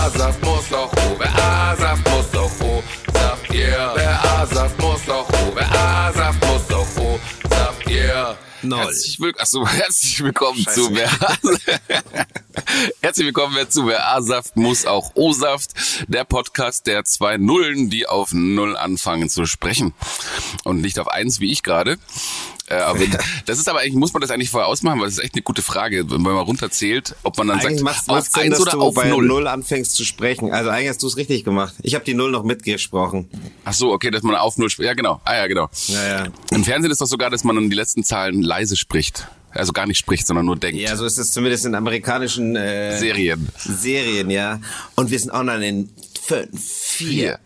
A-Saft muss doch O, wer A-Saft muss doch O-Saft, yeah. Wer A-Saft muss doch O, wer A-Saft muss doch O-Saft, yeah. Herzlich willkommen zu Wer A-Saft muss auch O-Saft, der Podcast der 2 Nullen, die auf 0 anfangen zu sprechen und nicht auf 1 wie ich gerade. Aber das ist aber eigentlich, muss man das eigentlich vorher ausmachen, weil das ist echt eine gute Frage, wenn man mal runterzählt, ob man dann eigentlich sagt, auf 1 oder auf 0. Bei 0 anfängst zu sprechen. Also eigentlich hast du es richtig gemacht. Ich habe die 0 noch mitgesprochen. Ach so, okay, dass man auf 0 spricht. Ja, genau. Ja, genau. Ja. Im Fernsehen ist das sogar, dass man dann die letzten Zahlen leise spricht. Also gar nicht spricht, sondern nur denkt. Ja, so ist es zumindest in amerikanischen Serien, ja. Und wir sind auch noch in 5, 4.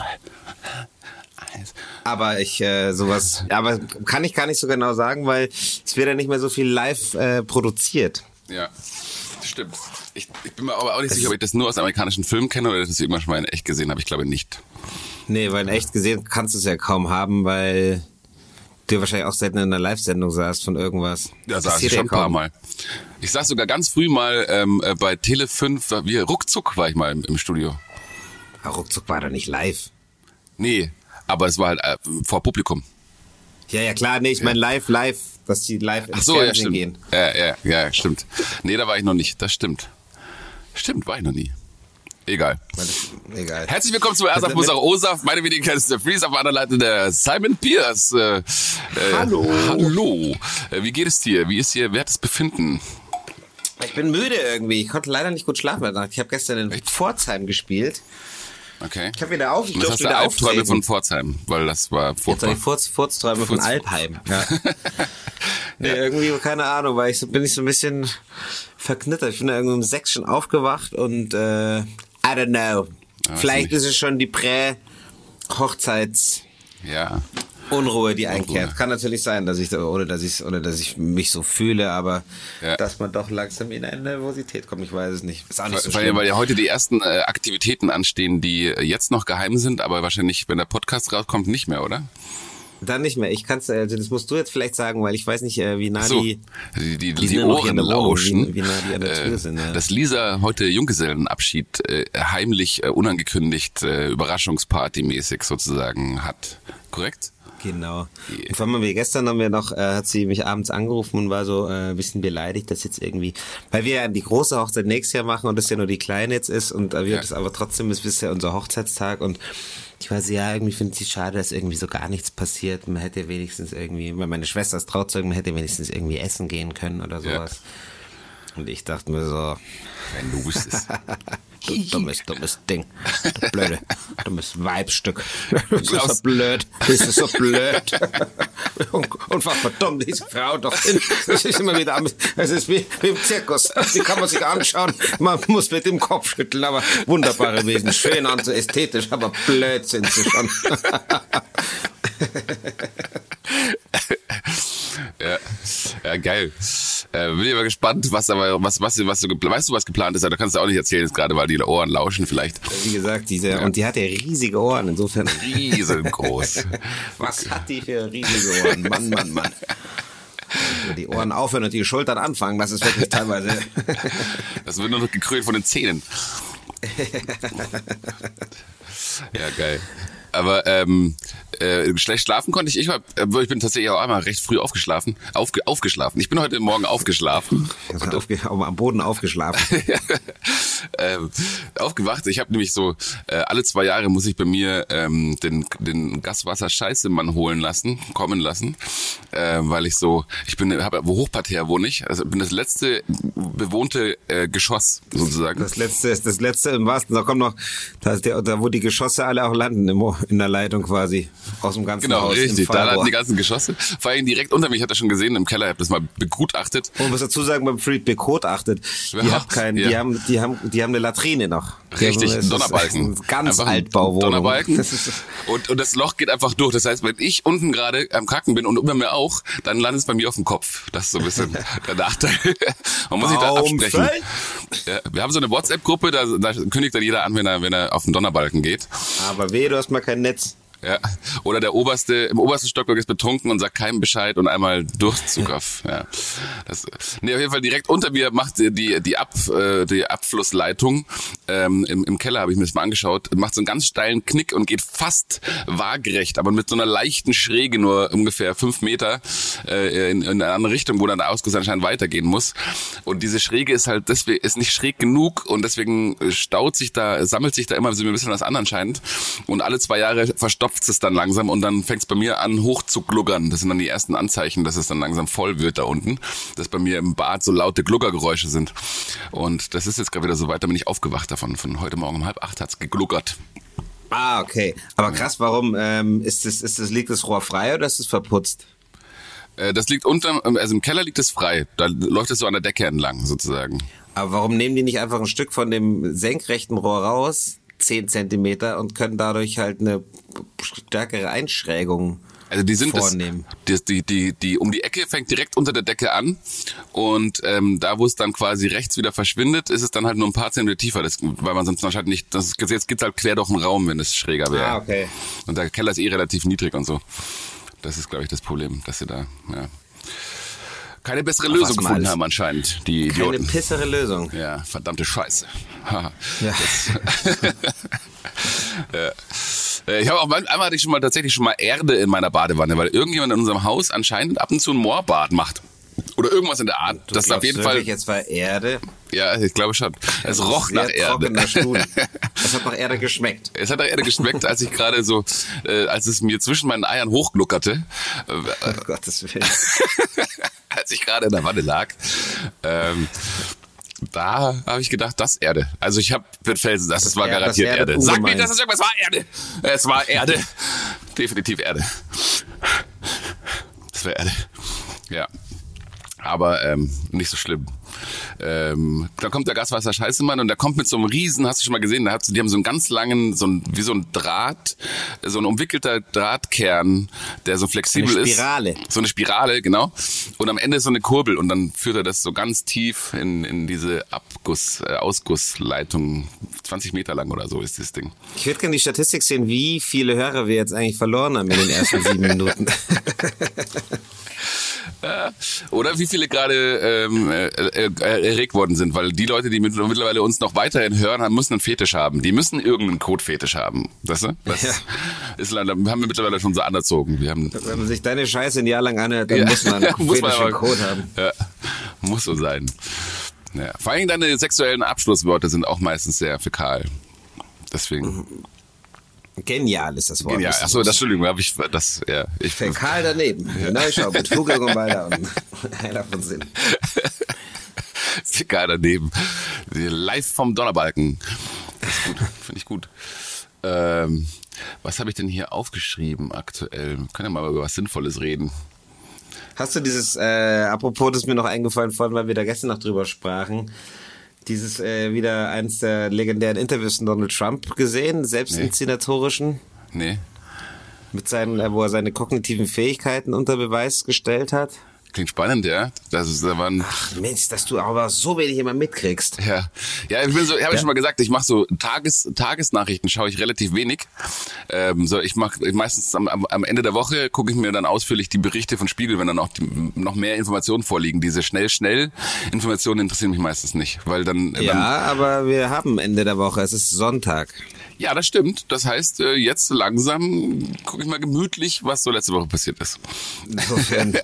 Aber aber kann ich gar nicht so genau sagen, weil es wird ja nicht mehr so viel live produziert. Ja, stimmt. Ich bin mir aber auch nicht sicher, ob ich das nur aus amerikanischen Filmen kenne oder dass ich das irgendwann schon mal in echt gesehen habe. Ich glaube nicht. Nee, weil in echt gesehen kannst du es ja kaum haben, weil du wahrscheinlich auch selten in einer Live-Sendung saßt von irgendwas. Ja, saß ich schon ein paar Mal. Ich saß sogar ganz früh mal bei Tele 5, ruckzuck war ich mal im Studio. Aber ruckzuck war doch nicht live. Nee, aber es war halt vor Publikum. Ja, klar, nee, ich meine live, dass die live ins Fernsehen gehen. Ja, stimmt. Nee, da war ich noch nicht, das stimmt. Stimmt, war ich noch nie. Egal. Herzlich willkommen zu A-Saft muss auch O-Saft. Meine Wenigkeit ist der Freeze, auf der anderen Seite der Simon Pierce. Hallo. Wie geht es dir? Wer hat das Befinden? Ich bin müde irgendwie. Ich konnte leider nicht gut schlafen heute Nacht. Ich habe gestern in Pforzheim gespielt. Okay. Ich durfte wieder Albträume von Pforzheim, weil das war furchtbar. Jetzt habe ich Furzträume von Alpheim. Ja. Nee, irgendwie, keine Ahnung, weil bin ich so ein bisschen verknittert. Ich bin da irgendwie um 6 schon aufgewacht und I don't know. Ja, vielleicht ist es schon die Prä-Hochzeits- Unruhe, die einkehrt. Kann natürlich sein, dass ich ohne dass ich mich so fühle, aber dass man doch langsam in eine Nervosität kommt, ich weiß es nicht. Ist auch nicht so schlimm. Weil ja heute die ersten Aktivitäten anstehen, die jetzt noch geheim sind, aber wahrscheinlich, wenn der Podcast rauskommt, nicht mehr, oder? Dann nicht mehr. Das musst du jetzt vielleicht sagen, weil ich weiß nicht, wie nah die Ohren lauschen. Wie nah die an der Tür sind. Ja. Dass Lisa heute Junggesellenabschied heimlich, unangekündigt, Überraschungsparty-mäßig sozusagen hat. Korrekt? Genau. Und vor allem gestern hat sie mich abends angerufen und war so ein bisschen beleidigt, dass jetzt irgendwie, weil wir ja die große Hochzeit nächstes Jahr machen und das ja nur die kleine jetzt ist und wir das aber trotzdem ist bisher unser Hochzeitstag und ich weiß irgendwie finde ich schade, dass irgendwie so gar nichts passiert. Man hätte wenigstens irgendwie, weil meine Schwester ist Trauzeugin, man hätte wenigstens irgendwie essen gehen können oder sowas. Ja. Und ich dachte mir so, wenn du wüsstest. Du dummes Ding. Du blöde, dummes Weibstück. Das ist so blöd. Unfassbar dumm, diese Frau doch. Das ist immer wieder, es ist wie im Zirkus. Die kann man sich anschauen. Man muss mit dem Kopf schütteln, aber wunderbare Wesen. Schön und so ästhetisch, aber blöd sind sie schon. Ja, geil. Bin ich mal gespannt, weißt du, was geplant ist? Da kannst du auch nicht erzählen, jetzt gerade, weil die Ohren lauschen vielleicht. Wie gesagt, und die hat ja riesige Ohren, insofern. Riesengroß. Was hat die für riesige Ohren? Mann. Die Ohren aufhören und die Schultern anfangen, das ist wirklich teilweise. Das wird nur noch gekrönt von den Zähnen. Ja, geil. Aber schlecht schlafen konnte ich. Ich bin tatsächlich auch einmal recht früh aufgeschlafen. Ich bin heute Morgen aufgeschlafen. Am Boden aufgeschlafen. Aufgewacht. Ich habe nämlich so alle 2 Jahre muss ich bei mir den Gaswasser-Scheißemann kommen lassen, weil ich wo Hochparterre wohne ich. Also bin das letzte bewohnte Geschoss sozusagen. Das letzte im wahrsten. Da kommt noch, da wo die Geschosse alle auch landen in der Leitung quasi aus dem ganzen Haus. Genau, richtig. Da landen die ganzen Geschosse. Vor allem direkt unter mir. Ich habe das schon gesehen im Keller. Ich habe das mal begutachtet. Und muss dazu sagen, beim Freak begutachtet. Die haben eine Latrine noch. Richtig, einen Donnerbalken. Ganz einfach Altbauwohnung. Donnerbalken. Und das Loch geht einfach durch. Das heißt, wenn ich unten gerade am Kacken bin und über mir auch, dann landet es bei mir auf dem Kopf. Das ist so ein bisschen der Nachteil. Man muss sich da absprechen. Ja, wir haben so eine WhatsApp-Gruppe, da kündigt dann jeder an, wenn er auf den Donnerbalken geht. Aber du hast mal kein Netz. Ja. Oder im obersten Stockwerk ist betrunken und sagt keinem Bescheid und einmal Durchzug auf. Ja. Auf jeden Fall direkt unter mir macht die Abflussleitung im Keller, habe ich mir das mal angeschaut, macht so einen ganz steilen Knick und geht fast waagerecht, aber mit so einer leichten Schräge, nur ungefähr 5 Meter in eine andere Richtung, wo dann der Ausguss anscheinend weitergehen muss. Und diese Schräge ist halt deswegen ist nicht schräg genug und deswegen sammelt sich da immer so ein bisschen was an anscheinend. Und alle 2 Jahre verstopft es dann langsam und dann fängt es bei mir an hoch zu gluggern. Das sind dann die ersten Anzeichen, dass es dann langsam voll wird da unten. Dass bei mir im Bad so laute Gluggergeräusche sind. Und das ist jetzt gerade wieder so weit, da bin ich aufgewacht davon. Von heute Morgen um 7:30 hat's gegluggert. Ah, okay. Aber krass, warum liegt das Rohr frei oder ist es verputzt? Das liegt also im Keller liegt es frei. Da läuft es so an der Decke entlang sozusagen. Aber warum nehmen die nicht einfach ein Stück von dem senkrechten Rohr raus, 10 Zentimeter, und können dadurch halt eine stärkere Einschrägung vornehmen? Die um die Ecke fängt direkt unter der Decke an und da, wo es dann quasi rechts wieder verschwindet, ist es dann halt nur ein paar Zentimeter tiefer, weil man sonst wahrscheinlich nicht, jetzt geht's halt quer durch den Raum, wenn es schräger wäre. Ah, okay. Und der Keller ist relativ niedrig und so. Das ist, glaube ich, das Problem, dass sie da keine bessere Lösung gefunden haben anscheinend, die Idioten. Keine bessere Lösung. Ja, verdammte Scheiße. Ja. Ich habe auch einmal hatte ich tatsächlich schon mal Erde in meiner Badewanne, weil irgendjemand in unserem Haus anscheinend ab und zu ein Moorbad macht. Oder irgendwas in der Art. Das ist auf jeden Fall. Jetzt war Erde. Ja, ich glaube schon. Es roch nach Erde. Es hat nach Erde geschmeckt. Es hat nach Erde geschmeckt, als ich gerade so, als es mir zwischen meinen Eiern hochgluckerte. Oh Gottes Willen. Als ich gerade in der Wanne lag. Da habe ich gedacht, das Erde. Also ich habe mit Felsen, das war garantiert Erde. Sag mir, das ist irgendwas, war Erde. Es war Erde. Definitiv Erde. Das war Erde. Ja. Aber nicht so schlimm. Dann kommt der Gaswasser-Scheißemann und der kommt mit so einem riesen, hast du schon mal gesehen, die haben so einen ganz langen, wie so ein Draht, so ein umwickelter Drahtkern, der so flexibel ist. So eine Spirale, genau. Und am Ende ist so eine Kurbel und dann führt er das so ganz tief in diese Ausgussleitung. 20 Meter lang oder so ist das Ding. Ich würde gerne die Statistik sehen, wie viele Hörer wir jetzt eigentlich verloren haben in den ersten 7 Minuten. Oder wie viele gerade erregt worden sind, weil die Leute, die mittlerweile uns noch weiterhin hören, müssen einen Fetisch haben. Die müssen irgendeinen Code-Fetisch haben. Weißt du? Das haben wir mittlerweile schon so anerzogen. Wenn man sich deine Scheiße ein Jahr lang anhört, dann muss man einen fetischen Code haben. Ja, muss so sein. Ja. Vor allem deine sexuellen Abschlussworte sind auch meistens sehr fäkal. Deswegen... Genial ist das Wort. Genial. Achso, Entschuldigung, habe ich das, ja. Fäkal daneben. Ja. Neuschau mit Vogel und Walder und einer von Sinn. Fäkal daneben. Live vom Donnerbalken. Das ist gut, finde ich gut. Was habe ich denn hier aufgeschrieben aktuell? Wir können ja mal über was Sinnvolles reden. Hast du dieses, apropos, das ist mir noch eingefallen vorhin, weil wir da gestern noch drüber sprachen, dieses wieder eins der legendären Interviews von Donald Trump gesehen, selbstinszenatorischen? Nee. Mit wo er seine kognitiven Fähigkeiten unter Beweis gestellt hat? Klingt spannend, ja. Ach Mensch, dass du aber so wenig immer mitkriegst. Ja, ich bin so, habe ich schon mal gesagt, ich mache so Tagesnachrichten, schaue ich relativ wenig. Ich mache meistens am Ende der Woche gucke ich mir dann ausführlich die Berichte von Spiegel, wenn dann auch noch mehr Informationen vorliegen. Diese schnell Informationen interessieren mich meistens nicht, weil dann. Ja, aber wir haben Ende der Woche. Es ist Sonntag. Ja, das stimmt. Das heißt, jetzt langsam gucke ich mal gemütlich, was so letzte Woche passiert ist. Insofern.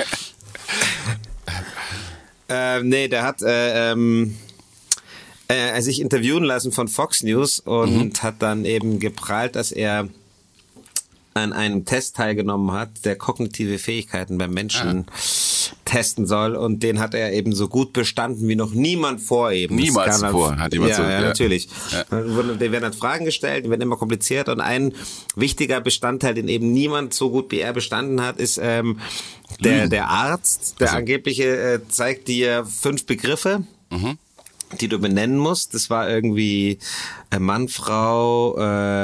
Der hat sich interviewen lassen von Fox News und hat dann eben geprahlt, dass er an einem Test teilgenommen hat, der kognitive Fähigkeiten beim Menschen testen soll, und den hat er eben so gut bestanden wie noch niemand vor ihm. Niemals zuvor hat jemand so. Ja, natürlich. Ja. Da werden dann Fragen gestellt, die werden immer komplizierter, und ein wichtiger Bestandteil, den eben niemand so gut wie er bestanden hat, ist der Arzt, der angebliche zeigt dir 5 Begriffe, die du benennen musst. Das war irgendwie Mann, Frau,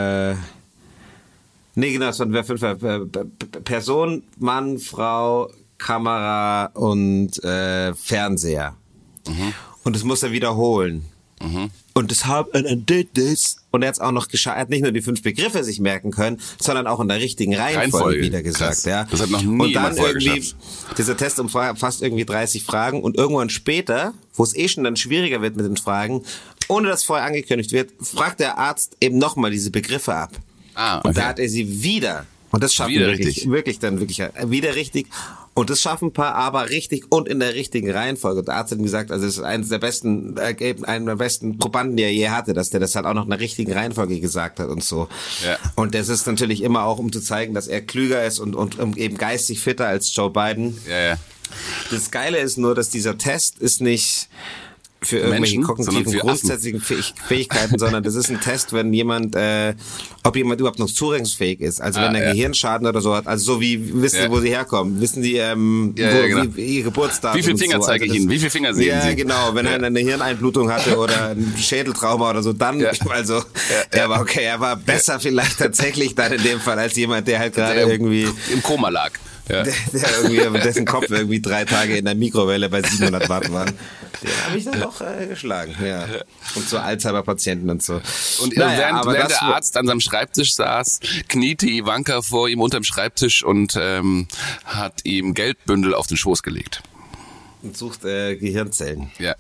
das waren 5 Person, Mann, Frau, Kamera und Fernseher. Und das muss er wiederholen. und deshalb and did this. Und er hat auch noch geschafft, er hat nicht nur die 5 Begriffe sich merken können, sondern auch in der richtigen Reihenfolge wieder gesagt. Krass. Ja. Das hat noch nie und dann irgendwie, geschafft. dieser Test umfasst irgendwie 30 Fragen und irgendwann später, wo es schon dann schwieriger wird mit den Fragen, ohne dass vorher angekündigt wird, fragt der Arzt eben nochmal diese Begriffe ab. Okay. Und da hat er sie wieder. Und das schaffen wieder wirklich wieder richtig. Und das schaffen ein paar aber richtig und in der richtigen Reihenfolge. Und der Arzt hat gesagt, also es ist einer der besten Probanden, die er je hatte, dass der das halt auch noch in der richtigen Reihenfolge gesagt hat und so. Ja. Und das ist natürlich immer auch, um zu zeigen, dass er klüger ist und eben geistig fitter als Joe Biden. Ja. Das Geile ist nur, dass dieser Test ist nicht für irgendwelche Menschen, kognitiven grundsätzlichen Fähigkeiten, sondern das ist ein Test, wenn ob jemand überhaupt noch zurechnungsfähig ist. Also wenn er Gehirnschaden oder so hat, also so wie, wissen Sie, wo Sie herkommen? Wissen Sie, genau. wie Ihr Geburtsdatum? Wie viele Finger zeige ich Ihnen? Wie viele Finger sehen Sie? Ja, genau. Wenn er eine Hirneinblutung hatte oder ein Schädeltrauma oder so, dann, er war besser vielleicht tatsächlich dann in dem Fall als jemand, der halt gerade irgendwie im Koma lag. Ja. Dessen Kopf irgendwie 3 Tage in der Mikrowelle bei 700 Watt waren. Den habe ich dann doch geschlagen, ja. Und so Alzheimer-Patienten und so. Und während der Arzt an seinem Schreibtisch saß, kniete Ivanka vor ihm unterm Schreibtisch und hat ihm Geldbündel auf den Schoß gelegt. Und sucht Gehirnzellen. Ja.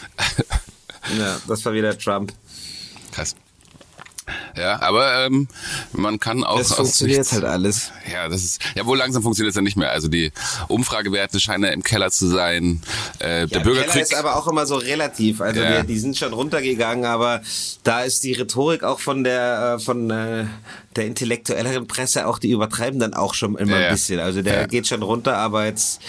Ja, das war wieder Trump. Krass. Ja, aber man kann auch... Das funktioniert halt alles. Ja, wohl langsam funktioniert es ja nicht mehr. Also die Umfragewerte scheinen ja im Keller zu sein. Der Bürgerkrieg... Keller ist aber auch immer so relativ. Also die sind schon runtergegangen, aber da ist die Rhetorik auch von der intellektuelleren Presse, auch die übertreiben dann auch schon immer ein bisschen. Also der geht schon runter, aber jetzt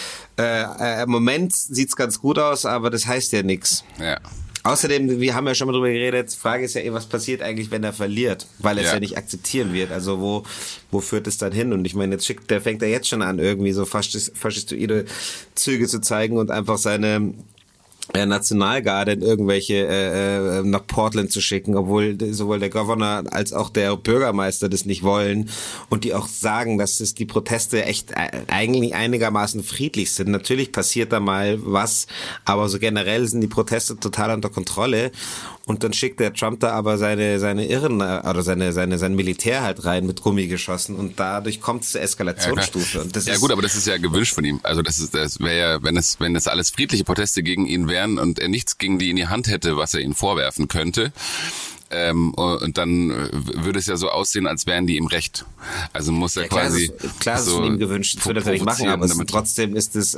im Moment sieht's ganz gut aus, aber das heißt ja nichts. Ja. Außerdem, wir haben ja schon mal drüber geredet, die Frage ist ja was passiert eigentlich, wenn er verliert, weil er es ja nicht akzeptieren wird. Also wo führt es dann hin? Und ich meine, fängt er jetzt schon an, irgendwie so faschistoide Züge zu zeigen und einfach seine Nationalgarde in irgendwelche nach Portland zu schicken, obwohl sowohl der Governor als auch der Bürgermeister das nicht wollen und die auch sagen, dass die Proteste echt eigentlich einigermaßen friedlich sind. Natürlich passiert da mal was, aber so generell sind die Proteste total unter Kontrolle. Und dann schickt der Trump da aber seine Irren oder sein Militär halt rein mit Gummigeschossen und dadurch kommt es zur Eskalationsstufe. Ja, und das gut, aber das ist ja gewünscht von ihm. Also das wäre ja, wenn das alles friedliche Proteste gegen ihn wären und er nichts gegen die in die Hand hätte, was er ihnen vorwerfen könnte. Und dann würde es ja so aussehen, als wären die ihm recht. Also muss er quasi... Klar, das ist von ihm gewünscht, das würde er natürlich machen, aber trotzdem ist es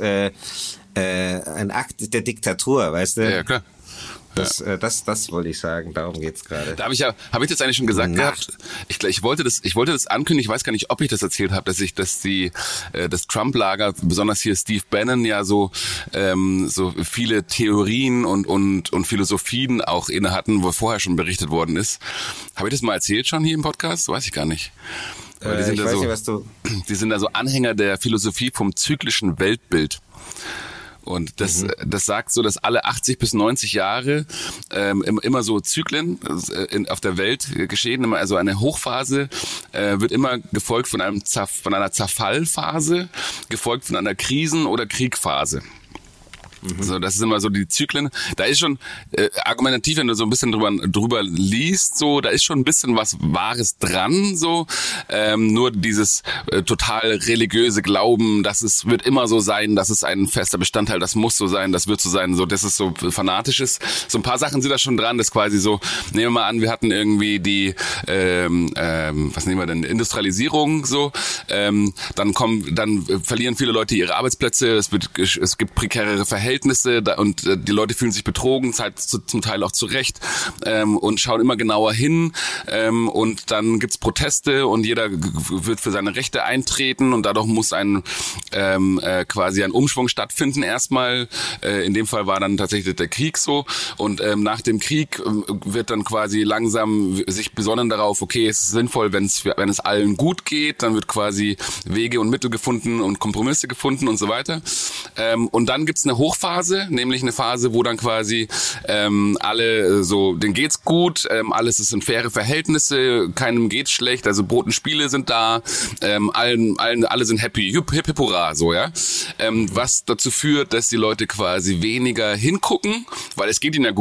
ein Akt der Diktatur, weißt du? Ja, klar. Das wollte ich sagen, darum geht's gerade. Da habe ich das eigentlich schon gesagt gehabt? Ich wollte das ankündigen, ich weiß gar nicht, ob ich das erzählt habe, das Trump-Lager, besonders hier Steve Bannon, ja so viele Theorien und Philosophien auch inne hatten, wo vorher schon berichtet worden ist. Habe ich das mal erzählt schon hier im Podcast? Weiß ich gar nicht. Die sind da so Anhänger der Philosophie vom zyklischen Weltbild. Und das sagt so, dass alle 80 bis 90 Jahre immer so Zyklen auf der Welt geschehen. Also eine Hochphase wird immer gefolgt von einer Zerfallphase, gefolgt von einer Krisen- oder Kriegphase. So, das ist immer so die Zyklen. Da ist schon argumentativ, wenn du so ein bisschen drüber liest, so, da ist schon ein bisschen was Wahres dran, so. Nur dieses total religiöse Glauben, wird immer so sein, das ist ein fester Bestandteil, das muss so sein, das wird so sein, so, das ist so Fanatisches. So ein paar Sachen sind da schon dran, das ist quasi so, nehmen wir mal an, wir hatten irgendwie die, was nehmen wir denn, Industrialisierung, so, dann verlieren viele Leute ihre Arbeitsplätze, es gibt prekärere Verhältnisse, und die Leute fühlen sich betrogen, zum Teil auch zurecht, und schauen immer genauer hin, und dann gibt's Proteste und jeder wird für seine Rechte eintreten und dadurch muss quasi ein Umschwung stattfinden erstmal. In dem Fall war dann tatsächlich der Krieg so, und nach dem Krieg wird dann quasi langsam sich besonnen darauf, okay, es ist sinnvoll, wenn es allen gut geht, dann wird quasi Wege und Mittel gefunden und Kompromisse gefunden und so weiter. Und dann gibt's eine Hochphase, nämlich eine Phase, wo dann quasi alle so, denen geht's gut, alles ist in faire Verhältnisse, keinem geht's schlecht, also Brot und Spiele sind da, alle sind happy, hip hip hurra, so, ja. Was dazu führt, dass die Leute quasi weniger hingucken, weil es geht ihnen ja gut.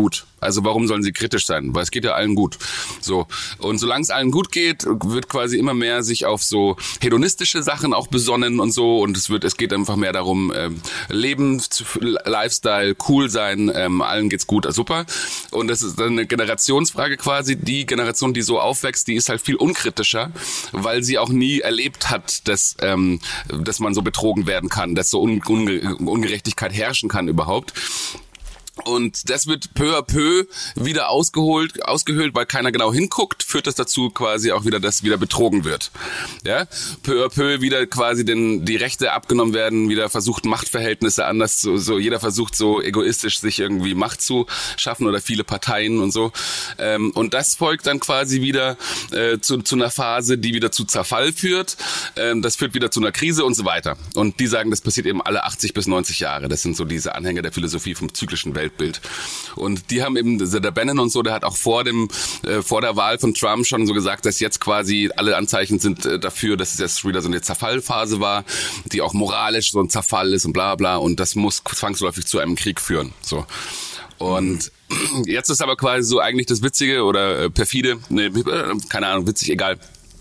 Also warum sollen sie kritisch sein? Weil es geht ja allen gut. So. Und solange es allen gut geht, wird quasi immer mehr sich auf so hedonistische Sachen auch besonnen und so. Und es geht einfach mehr darum, Leben, Lifestyle, cool sein, allen geht's gut, super. Und das ist dann eine Generationsfrage quasi. Die Generation, die so aufwächst, die ist halt viel unkritischer, weil sie auch nie erlebt hat, dass man so betrogen werden kann, dass so Ungerechtigkeit herrschen kann überhaupt. Und das wird peu à peu wieder ausgehöhlt, weil keiner genau hinguckt, führt das dazu quasi auch wieder, dass wieder betrogen wird. Ja, peu à peu wieder quasi die Rechte abgenommen werden, wieder versucht Machtverhältnisse anders, so jeder versucht so egoistisch sich irgendwie Macht zu schaffen oder viele Parteien und so. Und das folgt dann quasi wieder zu einer Phase, die wieder zu Zerfall führt. Das führt wieder zu einer Krise und so weiter. Und die sagen, das passiert eben alle 80 bis 90 Jahre. Das sind so diese Anhänger der Philosophie vom zyklischen Weltbild. Und die haben eben, der Bannon und so, der hat auch vor der Wahl von Trump schon so gesagt, dass jetzt quasi alle Anzeichen sind dafür, dass es jetzt wieder so eine Zerfallphase war, die auch moralisch so ein Zerfall ist und bla bla, und das muss zwangsläufig zu einem Krieg führen. So. Und jetzt ist aber quasi so eigentlich das Witzige oder perfide, keine Ahnung, witzig, egal.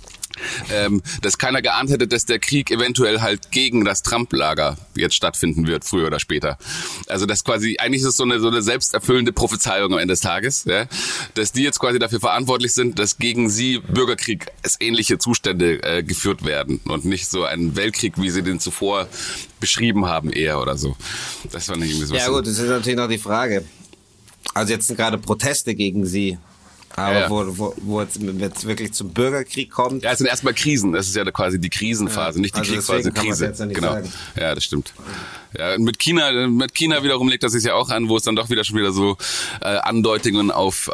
Dass keiner geahnt hätte, dass der Krieg eventuell halt gegen das Trump-Lager jetzt stattfinden wird, früher oder später. Also das quasi, eigentlich ist es so eine selbsterfüllende Prophezeiung am Ende des Tages, ja? Dass die jetzt quasi dafür verantwortlich sind, dass gegen sie Bürgerkrieg ähnliche Zustände geführt werden und nicht so ein Weltkrieg, wie sie den zuvor beschrieben haben eher oder so. Das fand ich irgendwie so. Ja gut, das ist natürlich noch die Frage. Also jetzt sind gerade Proteste gegen sie. Aber ja. Wo jetzt wirklich zum Bürgerkrieg kommt. Ja, es sind erstmal Krisen. Das ist ja quasi die Krisenphase, nicht die Kriegsphase, Krise. Jetzt ja nicht genau. Sagen. Ja, das stimmt. Ja, und mit China wiederum legt das sich ja auch an, wo es dann doch wieder schon wieder so Andeutungen auf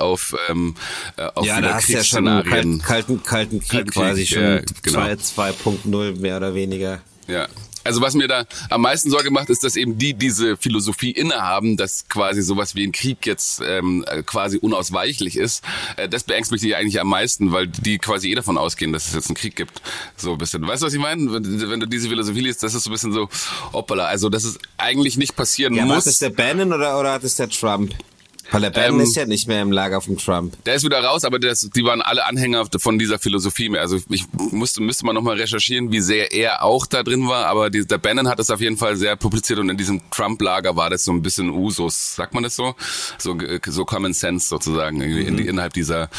ja, da hast du ja schon einen kalten Krieg quasi schon ja, genau. 2.0 mehr oder weniger. Ja. Also was mir da am meisten Sorge macht, ist, dass eben diese Philosophie innehaben, dass quasi sowas wie ein Krieg jetzt quasi unausweichlich ist. Das beängstigt mich eigentlich am meisten, weil die quasi davon ausgehen, dass es jetzt einen Krieg gibt. So ein bisschen. Weißt du, was ich meine? Wenn du diese Philosophie liest, das ist so ein bisschen so, hoppala. Also dass es eigentlich nicht passieren muss. Hat es der Bannon oder hat es der Trump? Weil der Bannon ist ja nicht mehr im Lager von Trump. Der ist wieder raus, aber die waren alle Anhänger von dieser Philosophie mehr. Also müsste man nochmal recherchieren, wie sehr er auch da drin war, aber der Bannon hat das auf jeden Fall sehr publiziert und in diesem Trump-Lager war das so ein bisschen Usus, sagt man das so? So Common Sense sozusagen, innerhalb dieses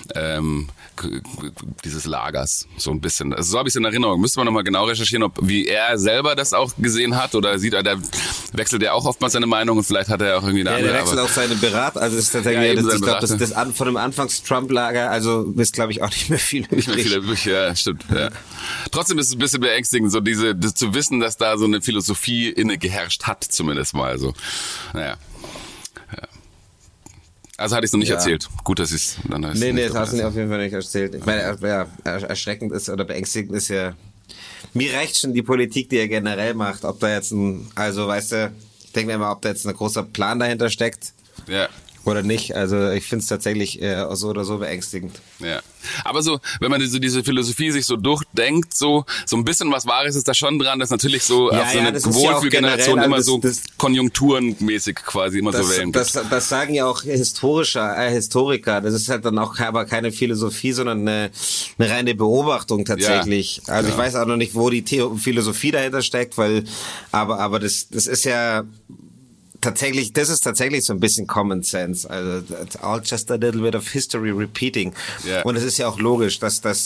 Lagers, so ein bisschen. Also so habe ich es in Erinnerung. Müsste man nochmal genau recherchieren, wie er selber das auch gesehen hat oder sieht, der wechselt ja auch oftmals seine Meinung und vielleicht hat er auch irgendwie eine andere. Der wechselt auch seine Beratung. Also es ist tatsächlich, ich glaube, das von dem Anfangs-Trump-Lager, also ist glaube ich auch nicht mehr viel übrig. Nicht mehr viel übrig, ja, stimmt. Ja. Trotzdem ist es ein bisschen beängstigend, so das zu wissen, dass da so eine Philosophie inne geherrscht hat, zumindest mal. So, naja. Ja. Also hatte ich es noch nicht erzählt. Gut, dass ich es dann heißt. Nee, das hast du auf jeden Fall nicht erzählt. Ich meine, erschreckend ist oder beängstigend ist ja, mir reicht schon die Politik, die er generell macht. Ob da jetzt also weißt du, ich denke mir immer, ob da jetzt ein großer Plan dahinter steckt. Ja. Oder nicht. Also ich finde es tatsächlich so oder so beängstigend. Ja. Aber so, wenn man diese Philosophie sich so durchdenkt, so ein bisschen was Wahres ist da schon dran, dass natürlich so auf so eine Wohlfühlgeneration ja immer so konjunkturenmäßig quasi immer so wählen gibt. Das sagen ja auch Historiker. Das ist halt dann auch aber keine Philosophie, sondern eine reine Beobachtung tatsächlich. Ja, also ich weiß auch noch nicht, wo die Philosophie dahinter steckt, aber das ist ja tatsächlich, das ist tatsächlich so ein bisschen Common Sense. Also it's all just a little bit of history repeating. Yeah. Und es ist ja auch logisch, dass das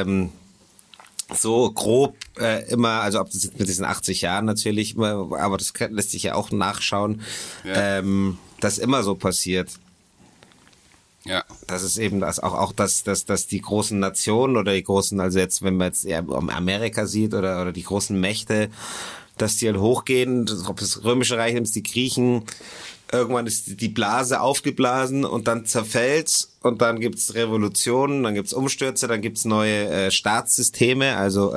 so grob immer, also ob das jetzt mit diesen 80 Jahren natürlich, aber das lässt sich ja auch nachschauen, dass immer so passiert. Ja. Das ist eben dass die großen Nationen oder die großen, also jetzt, wenn man jetzt eher Amerika sieht oder die großen Mächte, dass die halt hochgehen, ob das Römische Reich nimmt, die Griechen, irgendwann ist die Blase aufgeblasen und dann zerfällt's und dann gibt's Revolutionen, dann gibt's Umstürze, dann gibt's neue Staatssysteme, also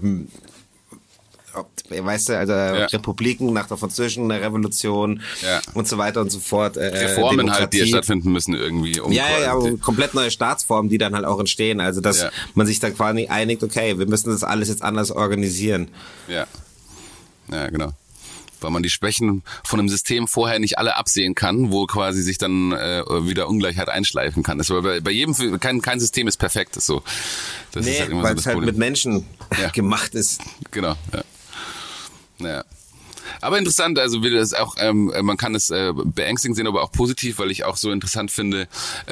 weißt du, also Republiken nach der Französischen Revolution und so weiter und so fort. Reformen Demokratie. Halt, die stattfinden müssen irgendwie. Aber komplett neue Staatsformen, die dann halt auch entstehen, also dass man sich dann quasi einigt, okay, wir müssen das alles jetzt anders organisieren. Ja. Ja, genau. weil man die Schwächen von einem System vorher nicht alle absehen kann, wo quasi sich dann wieder Ungleichheit einschleifen kann. Das bei jedem, kein System ist perfekt, ist so. Das ist halt immer weil so das es halt Problem. mit Menschen gemacht ist. Genau, ja. Naja. Aber interessant, also wie das auch, man kann es beängstigend sehen, aber auch positiv, weil ich auch so interessant finde,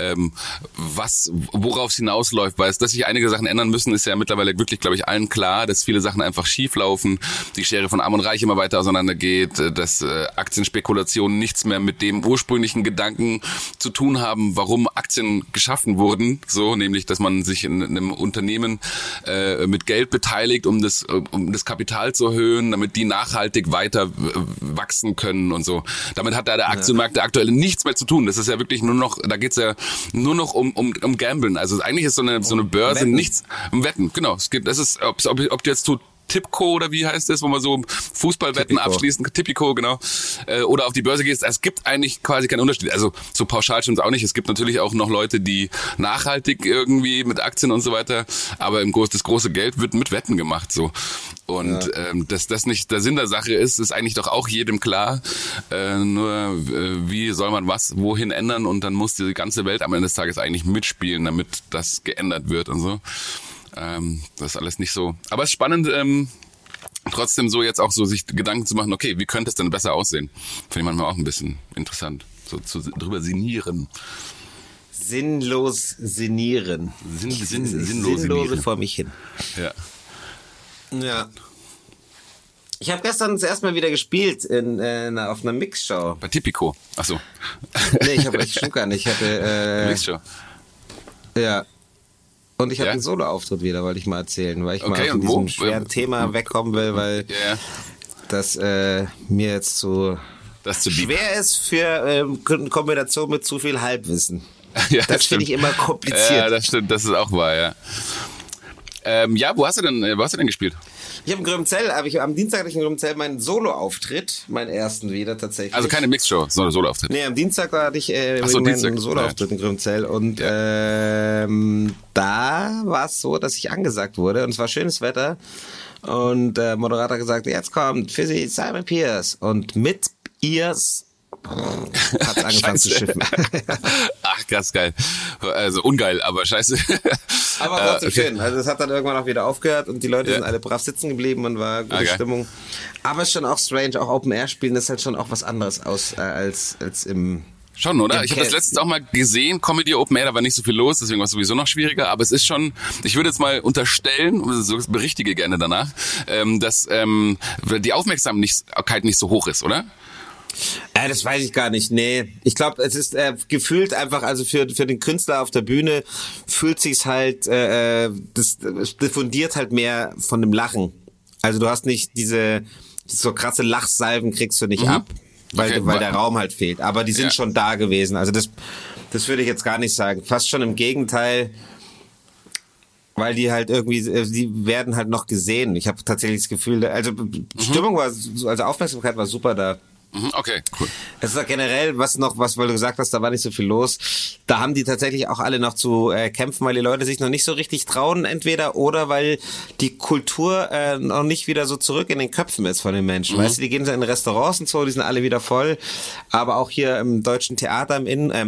worauf es hinausläuft, weil dass sich einige Sachen ändern müssen, ist ja mittlerweile wirklich, glaube ich, allen klar, dass viele Sachen einfach schief laufen, die Schere von Arm und Reich immer weiter auseinandergeht, dass Aktienspekulationen nichts mehr mit dem ursprünglichen Gedanken zu tun haben, warum Aktien geschaffen wurden, so, nämlich, dass man sich in einem Unternehmen mit Geld beteiligt, um das Kapital zu erhöhen, damit die nachhaltig weiter wachsen können und so. Damit hat der Aktienmarkt der aktuelle nichts mehr zu tun. Das ist ja wirklich nur noch, da geht's ja nur noch um Gamblen. Also eigentlich ist so eine Börse Wetten. Nichts, um Wetten, genau. Das ist, ob du jetzt Tipico oder wie heißt das, wo man so Fußballwetten abschließen, Tipico, genau, oder auf die Börse gehst, es gibt eigentlich quasi keinen Unterschied. Also so pauschal stimmt's auch nicht. Es gibt natürlich auch noch Leute, die nachhaltig irgendwie mit Aktien und so weiter, aber das große Geld wird mit Wetten gemacht, so. Und dass das nicht der Sinn der Sache ist eigentlich doch auch jedem klar. Nur wie soll man was wohin ändern und dann muss die ganze Welt am Ende des Tages eigentlich mitspielen, damit das geändert wird und so. Das ist alles nicht so. Aber es ist spannend, trotzdem so jetzt auch so sich Gedanken zu machen, okay, wie könnte es denn besser aussehen? Finde ich manchmal auch ein bisschen interessant, so drüber sinnieren. Sinnlos sinnieren. Sinnlose vor mich hin. Ja. Ja. Ich habe gestern das erste Mal wieder gespielt auf einer Mixshow. Bei Tipico. Ach so. Nee, ich stimmt gar nicht. Ich hatte Mixshow. Ja. Und ich hatte einen Solo-Auftritt wieder, wollte ich mal erzählen, weil ich mal von diesem schweren Thema wegkommen will, weil das mir jetzt so schwer ist für Kombination mit zu viel Halbwissen. Ja, das finde ich immer kompliziert. Ja, das stimmt, das ist auch wahr, ja. Wo hast du denn gespielt? Ich habe in Gröbenzell, am Dienstag hatte ich in Gröbenzell meinen Solo-Auftritt, meinen ersten wieder tatsächlich. Also keine Mixshow, sondern Solo-Auftritt. Nee, am Dienstag hatte ich meinen Solo-Auftritt in Gröbenzell und da war es so, dass ich angesagt wurde und es war schönes Wetter und der Moderator hat gesagt, jetzt kommt Fizzy Simon Pierce und mit Ears hat es angefangen zu schiffen. Ach, ganz geil. Also ungeil, aber scheiße. Aber trotzdem schön. Also es hat dann irgendwann auch wieder aufgehört und die Leute sind alle brav sitzen geblieben und war gute Stimmung. Aber es ist schon auch strange, auch Open Air spielen ist halt schon auch was anderes als im... Schon, oder? Ich habe das letztens auch mal gesehen, Comedy Open Air, da war nicht so viel los, deswegen war es sowieso noch schwieriger, aber es ist schon, ich würde jetzt mal unterstellen, so berichtige gerne danach, dass die Aufmerksamkeit nicht so hoch ist, oder? Das weiß ich gar nicht, nee. Ich glaube, es ist gefühlt einfach, also für den Künstler auf der Bühne fühlt sich's halt, das diffundiert halt mehr von dem Lachen. Also du hast nicht so krasse Lachsalven kriegst du nicht ab, weil der Raum halt fehlt. Aber die sind schon da gewesen. Also das würde ich jetzt gar nicht sagen. Fast schon im Gegenteil, weil die halt irgendwie, die werden halt noch gesehen. Ich habe tatsächlich das Gefühl, also Stimmung war, also Aufmerksamkeit war super da. Okay, cool. Es ist generell, weil du gesagt hast, da war nicht so viel los. Da haben die tatsächlich auch alle noch zu kämpfen, weil die Leute sich noch nicht so richtig trauen, entweder oder weil die Kultur noch nicht wieder so zurück in den Köpfen ist von den Menschen. Weißt du, die gehen so in Restaurants und so, die sind alle wieder voll. Aber auch hier im Deutschen Theater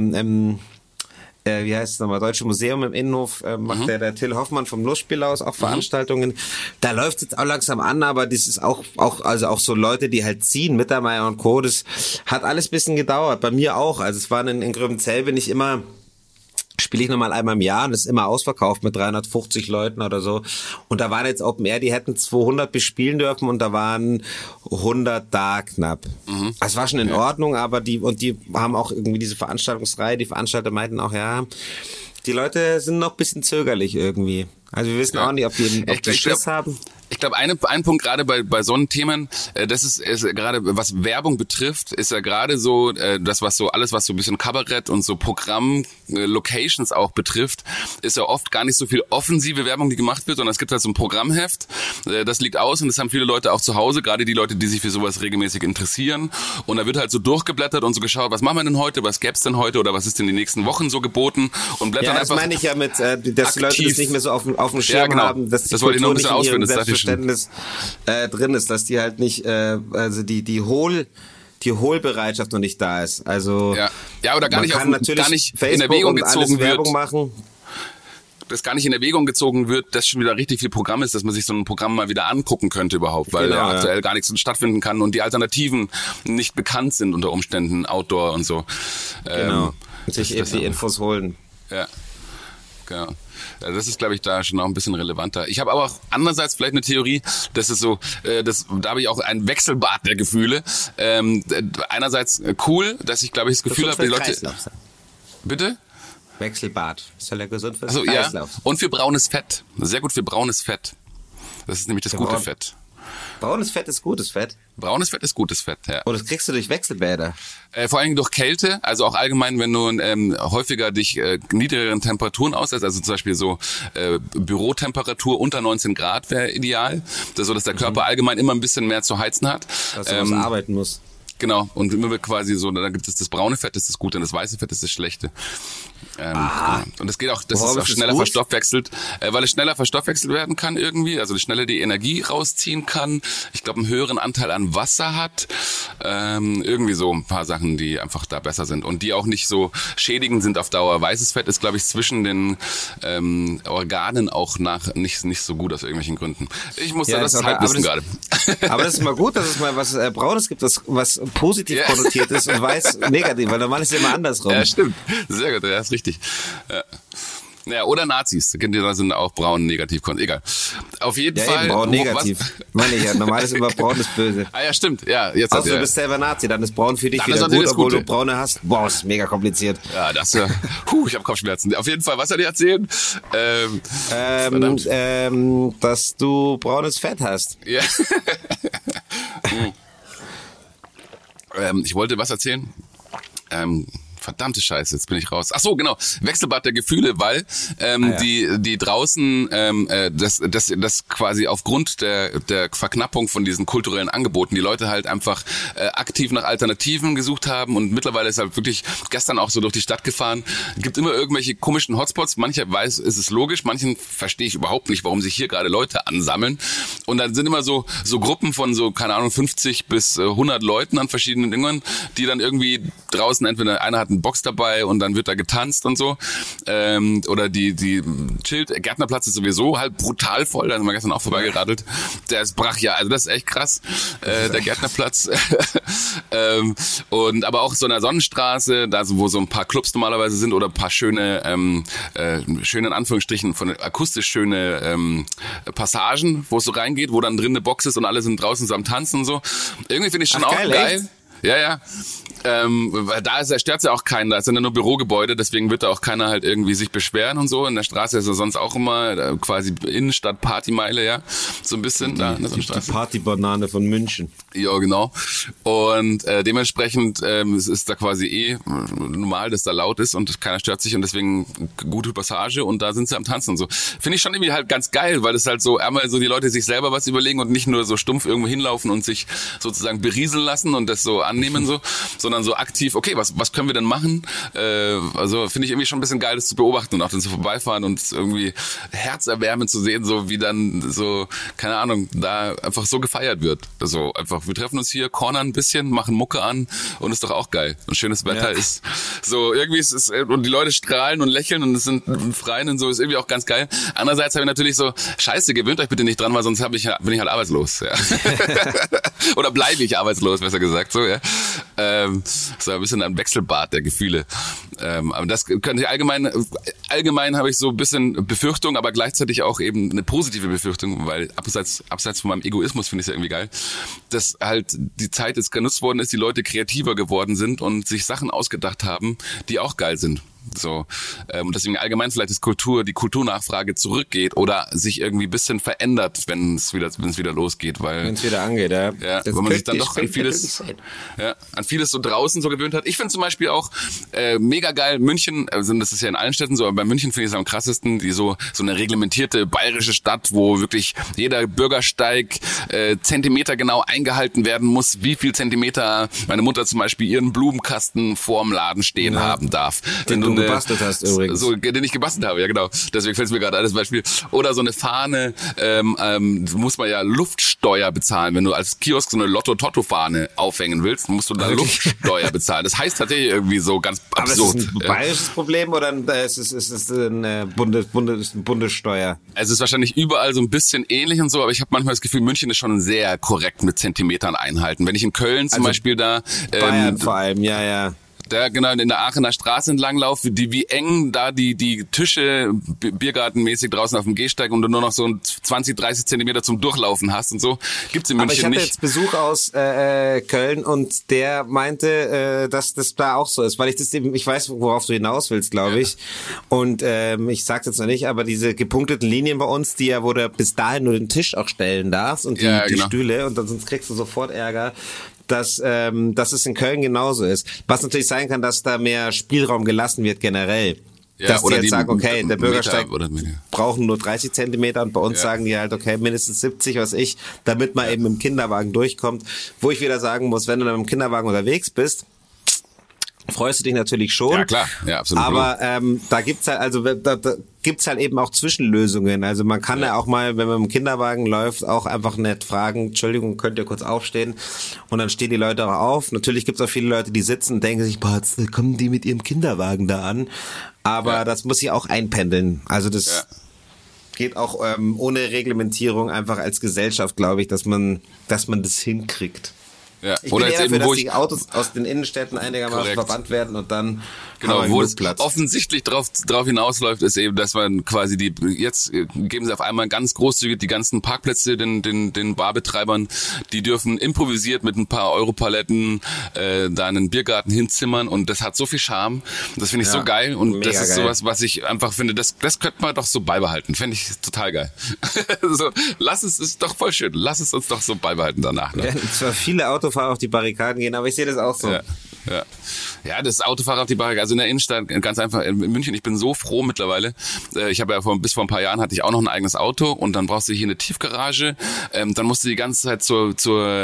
wie heißt es nochmal, Deutsche Museum im Innenhof, macht der Till Hoffmann vom Lustspielhaus auch Veranstaltungen. Da läuft es jetzt auch langsam an, aber das ist auch so Leute, die halt ziehen, Mittermeier und Co., das hat alles ein bisschen gedauert, bei mir auch. Also es waren in Gröbenzell spiele ich nochmal einmal im Jahr und das ist immer ausverkauft mit 350 Leuten oder so. Und da waren jetzt Open Air, die hätten 200 bespielen dürfen und da waren 100 da knapp. Das war schon in Ordnung, aber die haben auch irgendwie diese Veranstaltungsreihe, die Veranstalter meinten auch, ja, die Leute sind noch ein bisschen zögerlich irgendwie. Also wir wissen auch nicht, ob die Schiss haben. Ich glaube, ein Punkt gerade bei so einem Themen, das ist gerade, was Werbung betrifft, ist ja gerade so, das was so, alles was so ein bisschen Kabarett und so Programm, Locations auch betrifft, ist ja oft gar nicht so viel offensive Werbung, die gemacht wird, sondern es gibt halt so ein Programmheft, das liegt aus und das haben viele Leute auch zu Hause, gerade die Leute, die sich für sowas regelmäßig interessieren, und da wird halt so durchgeblättert und so geschaut, was machen wir denn heute, was gäb's denn heute oder was ist in den nächsten Wochen so geboten, und blättern ja, einfach. Das meine ich ja mit, dass die Leute das nicht mehr so auf dem Schirm haben, dass die das wollte ich noch ein bisschen ausführen, das ist Selbstverständlichkeit Grundverständnis drin ist, dass die halt nicht, also die Hohlbereitschaft noch nicht da ist. Also ja oder gar nicht Facebook in Erwägung und alles gezogen Werbung wird. machen. Das gar nicht in Erwägung gezogen wird, dass schon wieder richtig viel Programm ist, dass man sich so ein Programm mal wieder angucken könnte überhaupt, weil aktuell gar nichts stattfinden kann und die Alternativen nicht bekannt sind unter Umständen, Outdoor und so. Genau, sich eben die Infos holen. Ja, genau. Also das ist, glaube ich, da schon auch ein bisschen relevanter. Ich habe aber auch andererseits vielleicht eine Theorie, das ist so, da habe ich auch ein Wechselbad der Gefühle. Einerseits cool, dass ich, glaube ich, das Gefühl habe, die Leute... Bitte? Wechselbad. Ist ja gesund fürs Also, Kreislauf. Ja. Und für braunes Fett. Sehr gut für braunes Fett. Das ist nämlich das gute Fett. Braunes Fett ist gutes Fett? Braunes Fett ist gutes Fett, ja. Und das kriegst du durch Wechselbäder? Vor allem durch Kälte, also auch allgemein, wenn du häufiger dich niedrigeren Temperaturen aussetzt, also zum Beispiel so Bürotemperatur unter 19 Grad wäre ideal, so dass der Körper allgemein immer ein bisschen mehr zu heizen hat. Dass du was arbeiten musst. Genau, und immer quasi so, da gibt es das braune Fett, das ist das Gute, und das weiße Fett ist das Schlechte. Genau. Und das geht auch, das ist auch schneller verstoffwechselt, weil es schneller verstoffwechselt werden kann irgendwie, also schneller die Energie rausziehen kann. Ich glaube, einen höheren Anteil an Wasser hat. Irgendwie so ein paar Sachen, die einfach da besser sind und die auch nicht so schädigend sind auf Dauer. Weißes Fett ist, glaube ich, zwischen den Organen auch nicht so gut aus irgendwelchen Gründen. Ich muss das Halbwissen gerade. Aber das ist mal gut, dass es mal was Braunes gibt, was positiv konnotiert ist und weiß negativ, weil normal ist es immer andersrum. Ja, stimmt. Sehr gut, ja, ist richtig. Ja, oder Nazis, da sind auch braun negativ, egal. Auf jeden Fall. Eben, braun negativ. Meine ich ja, normal ist immer braun ist böse. Ah ja, stimmt, ja. Jetzt außer du bist selber Nazi, dann ist braun für dich wieder gut, obwohl du braune hast. Boah, ist mega kompliziert. Ja, das ist ich habe Kopfschmerzen. Auf jeden Fall, was soll ich erzählen? Dass du braunes Fett hast. Ja. Ich wollte was erzählen. Verdammte Scheiße, jetzt bin ich raus. Ach so, genau. Wechselbad der Gefühle, weil die draußen das quasi aufgrund der Verknappung von diesen kulturellen Angeboten die Leute halt einfach aktiv nach Alternativen gesucht haben und mittlerweile ist halt wirklich gestern auch so durch die Stadt gefahren. Gibt immer irgendwelche komischen Hotspots. Mancher weiß, ist es logisch, manchen verstehe ich überhaupt nicht, warum sich hier gerade Leute ansammeln. Und dann sind immer so Gruppen von so, keine Ahnung, 50 bis 100 Leuten an verschiedenen Dingen, die dann irgendwie draußen entweder einer hat einen Box dabei und dann wird da getanzt und so. Oder die chillt. Gärtnerplatz ist sowieso halt brutal voll, da sind wir gestern auch vorbeigeradelt. Der ist brachial, also das ist echt krass, der Gärtnerplatz. Und aber auch so eine Sonnenstraße, da wo so ein paar Clubs normalerweise sind oder ein paar schöne in Anführungsstrichen von akustisch schöne Passagen, wo es so reingeht, wo dann drin eine Box ist und alle sind draußen so am Tanzen und so. Irgendwie finde ich schon auch geil. Echt? Ja. Da stört ja auch keinen, da sind ja nur Bürogebäude, deswegen wird da auch keiner halt irgendwie sich beschweren und so. In der Straße ist ja sonst auch immer quasi Innenstadt Partymeile, ja, so ein bisschen da in der Straße. Die Partybanane von München. Ja, genau. Und dementsprechend ist da quasi normal, dass da laut ist und keiner stört sich und deswegen gute Passage und da sind sie am Tanzen und so. Finde ich schon irgendwie halt ganz geil, weil es halt so einmal so die Leute sich selber was überlegen und nicht nur so stumpf irgendwo hinlaufen und sich sozusagen berieseln lassen und das so annehmen so, sondern so aktiv, okay, was können wir denn machen? Also finde ich irgendwie schon ein bisschen geil, das zu beobachten und auch dann zu vorbeifahren und irgendwie herzerwärmend zu sehen, so wie dann so, keine Ahnung, da einfach so gefeiert wird. Also einfach, wir treffen uns hier, cornern ein bisschen, machen Mucke an und ist doch auch geil. Und schönes Wetter ist so, irgendwie ist es, und die Leute strahlen und lächeln und es sind Freien und so, ist irgendwie auch ganz geil. Andererseits habe ich natürlich so, scheiße, gewöhnt euch bitte nicht dran, weil sonst bin ich halt arbeitslos. Ja. Oder bleibe ich arbeitslos, besser gesagt, so, ja. So ein bisschen ein Wechselbad der Gefühle. Aber das könnte ich allgemein habe ich so ein bisschen Befürchtung, aber gleichzeitig auch eben eine positive Befürchtung, weil abseits von meinem Egoismus finde ich es ja irgendwie geil, dass halt die Zeit jetzt genutzt worden ist, die Leute kreativer geworden sind und sich Sachen ausgedacht haben, die auch geil sind. So, und deswegen allgemein vielleicht die Kulturnachfrage zurückgeht oder sich irgendwie ein bisschen verändert, wenn es wieder losgeht, weil wenn es wieder angeht, ja weil man sich dann doch an vieles so draußen so gewöhnt hat. Ich finde zum Beispiel auch mega geil München, also das ist ja in allen Städten so, aber bei München finde ich es am krassesten, die so eine reglementierte bayerische Stadt, wo wirklich jeder Bürgersteig Zentimeter genau eingehalten werden muss, wie viel Zentimeter meine Mutter zum Beispiel ihren Blumenkasten vorm Laden stehen haben darf. Wenn du du gebastelt hast übrigens. So, den ich gebastelt habe, ja genau. Deswegen fällt es mir gerade an, das Beispiel. Oder so eine Fahne, muss man ja Luftsteuer bezahlen. Wenn du als Kiosk so eine Lotto-Totto-Fahne aufhängen willst, musst du da Luftsteuer bezahlen. Das heißt tatsächlich irgendwie so ganz absurd. Aber ist es ein bayerisches Problem oder ist es eine Bundessteuer? Es ist wahrscheinlich überall so ein bisschen ähnlich und so, aber ich habe manchmal das Gefühl, München ist schon sehr korrekt mit Zentimetern einhalten. Wenn ich in Köln zum Beispiel da... Bayern vor allem, ja. Da genau in der Aachener Straße entlang laufe, wie eng da die Tische biergartenmäßig draußen auf dem Gehsteig und du nur noch so 20, 30 Zentimeter zum Durchlaufen hast und so, gibt's in München nicht. Aber ich hatte jetzt Besuch aus Köln und der meinte, dass das da auch so ist, weil ich weiß, worauf du hinaus willst, glaube ich. Und ich sag's jetzt noch nicht, aber diese gepunkteten Linien bei uns, wo du bis dahin nur den Tisch auch stellen darfst und die Stühle und dann sonst kriegst du sofort Ärger. Dass es in Köln genauso ist. Was natürlich sein kann, dass da mehr Spielraum gelassen wird generell. Ja, dass die jetzt sagen, okay, der Bürgersteig brauchen nur 30 Zentimeter und bei uns sagen die halt, okay, mindestens 70, damit man eben im Kinderwagen durchkommt. Wo ich wieder sagen muss, wenn du dann im Kinderwagen unterwegs bist, freust du dich natürlich schon. Ja, klar. Ja, absolut. Aber da gibt's halt eben auch Zwischenlösungen. Also man kann ja auch mal, wenn man im Kinderwagen läuft, auch einfach nett fragen, Entschuldigung, könnt ihr kurz aufstehen? Und dann stehen die Leute auch auf. Natürlich gibt's auch viele Leute, die sitzen und denken sich, boah, jetzt kommen die mit ihrem Kinderwagen da an. Aber das muss sich auch einpendeln. Also das geht auch ohne Reglementierung einfach als Gesellschaft, glaube ich, dass man das hinkriegt. Ja. Ich bin eher dafür, dass die Autos aus den Innenstädten einigermaßen verbannt werden und dann wo es offensichtlich drauf hinausläuft, ist eben, dass man quasi jetzt geben sie auf einmal ganz großzügig die ganzen Parkplätze den Barbetreibern, die dürfen improvisiert mit ein paar Europaletten da einen Biergarten hinzimmern und das hat so viel Charme, das finde ich so geil und das ist sowas, was ich einfach finde, das könnte man doch so beibehalten, fände ich total geil. So, ist doch voll schön, lass es uns doch so beibehalten danach. Ne? Ja, zwar viele Autofahrer auf die Barrikaden gehen, aber ich sehe das auch so. Ja, das Autofahrer auf die Barrikaden, also in der Innenstadt, ganz einfach, in München, ich bin so froh mittlerweile, ich habe ja bis vor ein paar Jahren hatte ich auch noch ein eigenes Auto und dann brauchst du hier eine Tiefgarage, dann musst du die ganze Zeit zum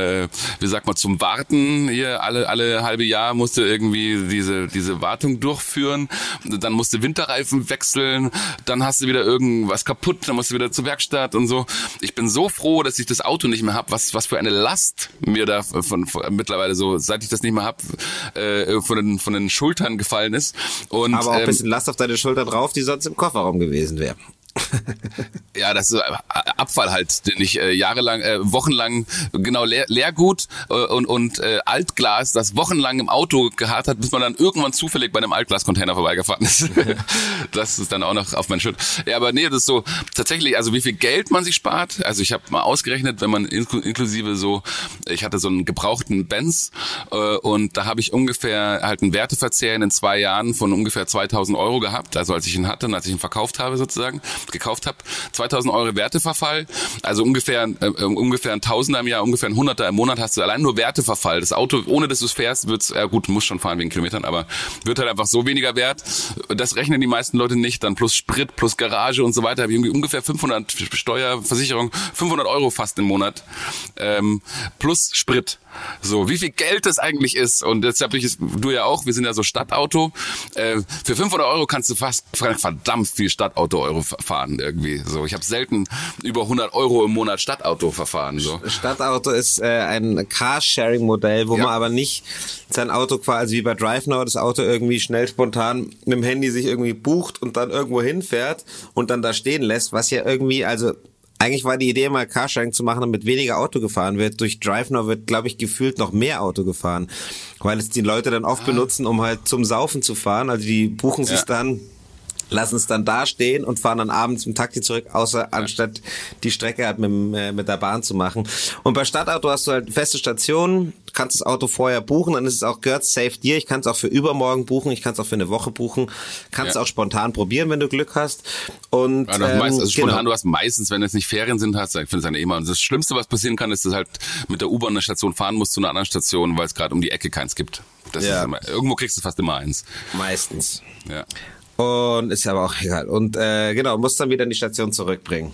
Warten hier, alle halbe Jahr musst du irgendwie diese Wartung durchführen, dann musst du Winterreifen wechseln, dann hast du wieder irgendwas kaputt, dann musst du wieder zur Werkstatt und so. Ich bin so froh, dass ich das Auto nicht mehr habe, was für eine Last mir da von mittlerweile so, seit ich das nicht mehr habe, von den Schultern gefallen ist. Und, aber auch ein bisschen Last auf deine Schulter drauf, die sonst im Kofferraum gewesen wäre. Ja, das ist Abfall halt, den ich wochenlang, genau, Leergut und Altglas, das wochenlang im Auto geharrt hat, bis man dann irgendwann zufällig bei einem Altglascontainer vorbeigefahren ist. Das ist dann auch noch auf mein Schild. Ja, aber nee, das ist so, tatsächlich, also wie viel Geld man sich spart, also ich habe mal ausgerechnet, wenn man inklusive ich hatte so einen gebrauchten Benz und da habe ich ungefähr halt einen Werteverzehr in den 2 Jahren von ungefähr 2.000 Euro gehabt, also als ich ihn hatte und als ich ihn verkauft habe sozusagen, gekauft habe, 2.000 Euro Werteverfall, also ungefähr ein Tausender im Jahr, ungefähr ein Hunderter im Monat hast du allein nur Werteverfall. Das Auto, ohne dass du es fährst, wird's, gut, du musst schon fahren wegen Kilometern, aber wird halt einfach so weniger wert. Das rechnen die meisten Leute nicht, dann plus Sprit, plus Garage und so weiter, habe ich irgendwie ungefähr 500 Steuer, Versicherung, 500 Euro fast im Monat, plus Sprit. So, wie viel Geld das eigentlich ist und jetzt du ja auch, wir sind ja so Stadtauto, für 500 Euro kannst du fast verdammt viel Stadtauto-Euro fahren irgendwie. So, ich habe selten über 100 Euro im Monat Stadtauto verfahren. So. Stadtauto ist ein Carsharing-Modell, wo man aber nicht sein Auto quasi wie bei DriveNow das Auto irgendwie schnell spontan mit dem Handy sich irgendwie bucht und dann irgendwo hinfährt und dann da stehen lässt, was ja irgendwie, also eigentlich war die Idee mal Carsharing zu machen, damit weniger Auto gefahren wird. Durch DriveNow wird, glaube ich, gefühlt noch mehr Auto gefahren, weil es die Leute dann oft benutzen, um halt zum Saufen zu fahren. Also die buchen sich dann, lassen es dann da stehen und fahren dann abends im Taxi zurück, anstatt die Strecke halt mit der Bahn zu machen. Und bei Stadtauto hast du halt feste Stationen, kannst das Auto vorher buchen, dann ist es auch gehört safe dir. Ich kann es auch für übermorgen buchen, ich kann es auch für eine Woche buchen, kannst auch spontan probieren, wenn du Glück hast. Und spontan, du hast meistens, wenn es nicht Ferien sind, ich finde es eine immer. Und das Schlimmste, was passieren kann, ist, dass halt mit der U-Bahn eine Station fahren musst zu einer anderen Station, weil es gerade um die Ecke keins gibt. Das ist irgendwo kriegst du fast immer eins. Meistens. Ja. Und ist aber auch egal. Und musst dann wieder in die Station zurückbringen.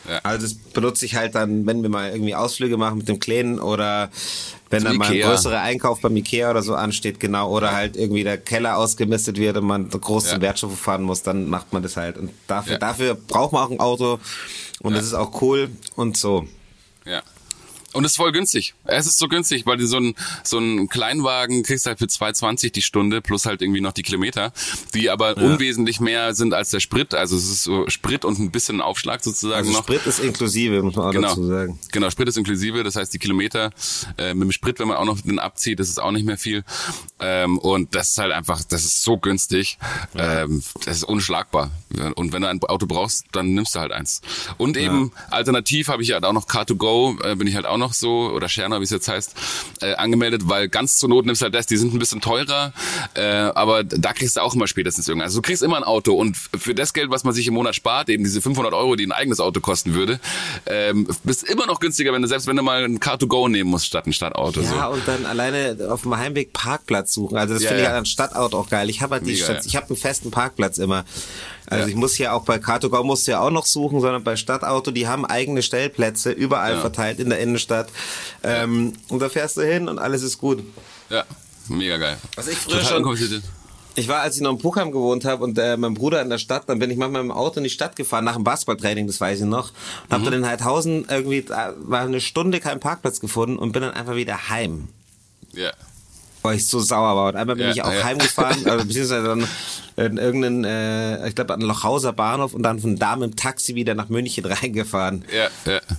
Ja. Also das benutze ich halt dann, wenn wir mal irgendwie Ausflüge machen mit dem Kleinen oder wenn dann mal ein größerer Einkauf beim Ikea oder so ansteht, genau, oder halt irgendwie der Keller ausgemistet wird und man groß zum Wertschöpfer fahren muss, dann macht man das halt. Und dafür braucht man auch ein Auto und das ist auch cool und so. Ja. Und es ist voll günstig. Es ist so günstig, weil du so einen Kleinwagen kriegst halt für 2,20 die Stunde plus halt irgendwie noch die Kilometer, die aber unwesentlich mehr sind als der Sprit. Also es ist so Sprit und ein bisschen Aufschlag sozusagen also noch. Sprit ist inklusive, muss man auch dazu sagen. Genau, Sprit ist inklusive, das heißt die Kilometer mit dem Sprit, wenn man auch noch den abzieht, das ist auch nicht mehr viel. Und das ist halt einfach, das ist so günstig. Das ist unschlagbar. Und wenn du ein Auto brauchst, dann nimmst du halt eins. Und eben alternativ habe ich ja auch noch Car2Go, bin ich halt auch noch so, oder Scherner, wie es jetzt heißt, angemeldet, weil ganz zur Not nimmst du halt das, die sind ein bisschen teurer, aber da kriegst du auch immer spätestens irgendwas. Also du kriegst immer ein Auto und für das Geld, was man sich im Monat spart, eben diese 500 €, die ein eigenes Auto kosten würde, bist immer noch günstiger, selbst wenn du mal ein Car2Go nehmen musst statt ein Stadtauto. Ja, so. Und dann alleine auf dem Heimweg Parkplatz suchen. Also das finde ich halt an Stadtauto auch geil. Ich habe halt ich habe einen festen Parkplatz immer. Also ich muss hier auch bei Car2Go musst du ja auch noch suchen, sondern bei Stadtauto, die haben eigene Stellplätze überall verteilt in der Innenstadt. Und da fährst du hin und alles ist gut. Ja, mega geil. Was ich früher ich war, als ich noch in Puchheim gewohnt habe und mein Bruder in der Stadt, dann bin ich manchmal mit dem Auto in die Stadt gefahren, nach dem Basketballtraining, das weiß ich noch. Und hab dann in Heidhausen irgendwie, war eine Stunde keinen Parkplatz gefunden und bin dann einfach wieder heim. Ja. Weil ich so sauer war. Und einmal bin ich auch heimgefahren, beziehungsweise dann in irgendeinen, ich glaube an Lochhauser Bahnhof und dann von da mit dem Taxi wieder nach München reingefahren. Ja.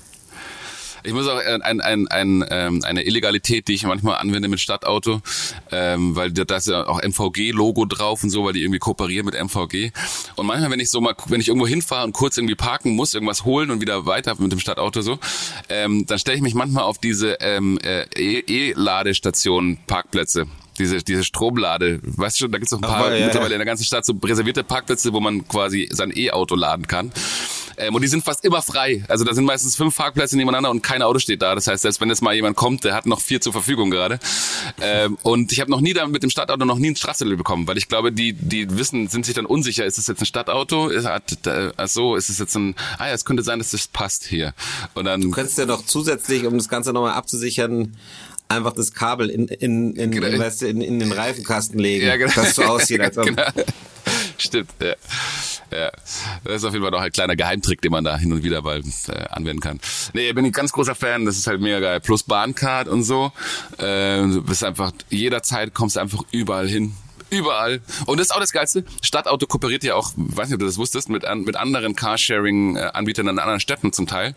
Ich muss auch eine Illegalität, die ich manchmal anwende mit Stadtauto, weil da ist ja auch MVG-Logo drauf und so, weil die irgendwie kooperieren mit MVG. Und manchmal, wenn ich irgendwo hinfahre und kurz irgendwie parken muss, irgendwas holen und wieder weiter mit dem Stadtauto so, dann stelle ich mich manchmal auf diese E-Ladestationen, Parkplätze. Diese Stromlade, weißt du schon, da gibt's noch ein paar mittlerweile in der ganzen Stadt so reservierte Parkplätze, wo man quasi sein E-Auto laden kann. Und die sind fast immer frei. Also da sind meistens 5 Parkplätze nebeneinander und kein Auto steht da. Das heißt, selbst wenn jetzt mal jemand kommt, der hat noch 4 zur Verfügung gerade. Und ich habe noch nie mit dem Stadtauto einen Strafzettel bekommen, weil ich glaube, die sind sich dann unsicher, ist es jetzt ein Stadtauto? Ist es jetzt es könnte sein, dass das passt hier. Und dann, du könntest ja noch zusätzlich, um das Ganze nochmal abzusichern, einfach das Kabel in den Reifenkasten legen, dass es so aussieht, als ob... Genau. Stimmt, ja. Das ist auf jeden Fall noch ein kleiner Geheimtrick, den man da hin und wieder mal anwenden kann. Nee, bin ich ganz großer Fan, das ist halt mega geil. Plus Bahncard und so. Du bist einfach, jederzeit kommst du einfach überall hin. Überall. Und das ist auch das Geilste. Stadtauto kooperiert ja auch, weiß nicht, ob du das wusstest, mit anderen Carsharing-Anbietern in anderen Städten zum Teil.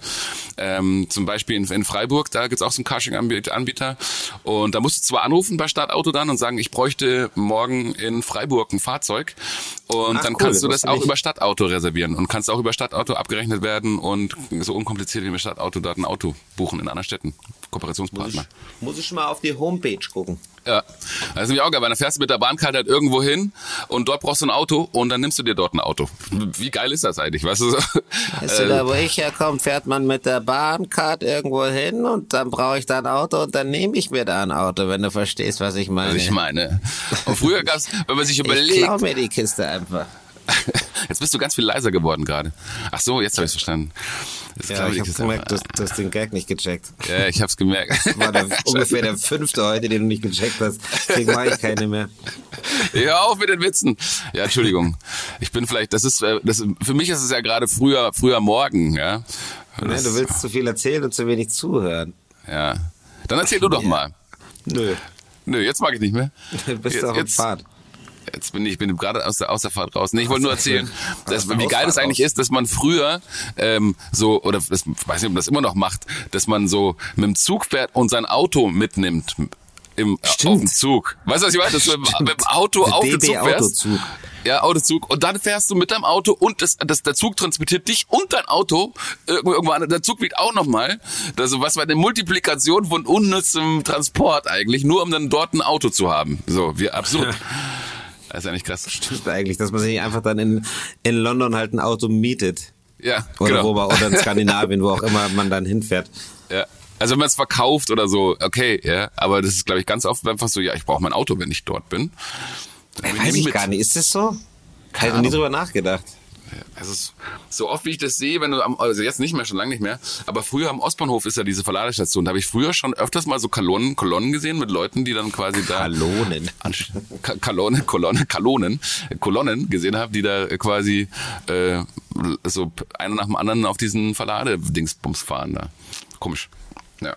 Zum Beispiel in Freiburg, da gibt's auch so einen Carsharing-Anbieter. Und da musst du zwar anrufen bei Stadtauto dann und sagen, ich bräuchte morgen in Freiburg ein Fahrzeug. Und dann kannst du das auch über Stadtauto reservieren und kannst auch über Stadtauto abgerechnet werden und so unkompliziert wie mit Stadtauto dort ein Auto buchen in anderen Städten. Kooperationspartner. Muss ich schon mal auf die Homepage gucken. Ja, das ist nämlich auch geil, weil dann fährst du mit der Bahncard halt irgendwo hin und dort brauchst du ein Auto und dann nimmst du dir dort ein Auto. Wie geil ist das eigentlich, weißt du so? Weißt du, da wo ich herkomme, fährt man mit der Bahncard irgendwo hin und dann brauche ich da ein Auto und dann nehme ich mir da ein Auto, wenn du verstehst, was ich meine. Was ich meine. Und früher gab's, wenn man sich überlegt... Ich klau mir die Kiste einfach. Jetzt bist du ganz viel leiser geworden gerade. Ach so, jetzt habe ich verstanden. Ich habe gemerkt, du hast den Gag nicht gecheckt. Ja, ich hab's gemerkt. Das war ungefähr der 5. heute, den du nicht gecheckt hast. Deswegen mache ich keine mehr. Hör auf mit den Witzen. Ja, Entschuldigung. Ich bin vielleicht, für mich ist es ja gerade früher Morgen, ja. Du willst zu viel erzählen und zu wenig zuhören. Ja. Dann erzähl du doch mal. Nö, jetzt mag ich nicht mehr. Du bist doch auf Fahrt. Ich bin gerade aus der Fahrt raus. Nee, ich wollte nur erzählen, wie geil das eigentlich ist, dass man früher oder das, weiß nicht, ob man das immer noch macht, dass man so mit dem Zug fährt und sein Auto mitnimmt auf dem Zug. Weißt du, was ich meine? Dass du mit dem Auto auf den Zug fährst. Ja, Autozug. Und dann fährst du mit deinem Auto und der Zug transportiert dich und dein Auto irgendwo an. Der Zug wiegt auch nochmal. Also was war eine Multiplikation von unnützem Transport eigentlich, nur um dann dort ein Auto zu haben. So, wie absurd. Das ist ja nicht krass. Stimmt eigentlich, dass man sich einfach dann in London halt ein Auto mietet. Ja, oder genau. Oder in Skandinavien, wo auch immer man dann hinfährt. Ja. Also wenn man es verkauft oder so, okay, ja. Aber das ist, glaube ich, ganz oft einfach so, ja, ich brauche mein Auto, wenn ich dort bin. Weiß ich gar nicht. Ist das so? Habe ich nie drüber nachgedacht. ist so oft, wie ich das sehe, wenn du also jetzt nicht mehr, schon lange nicht mehr, aber früher am Ostbahnhof ist ja diese Verladestation. Da habe ich früher schon öfters mal so Kolonnen gesehen mit Leuten, die dann quasi da Kolonnen gesehen haben, die da quasi so einer nach dem anderen auf diesen Verladedingsbums fahren da. Komisch. Ja.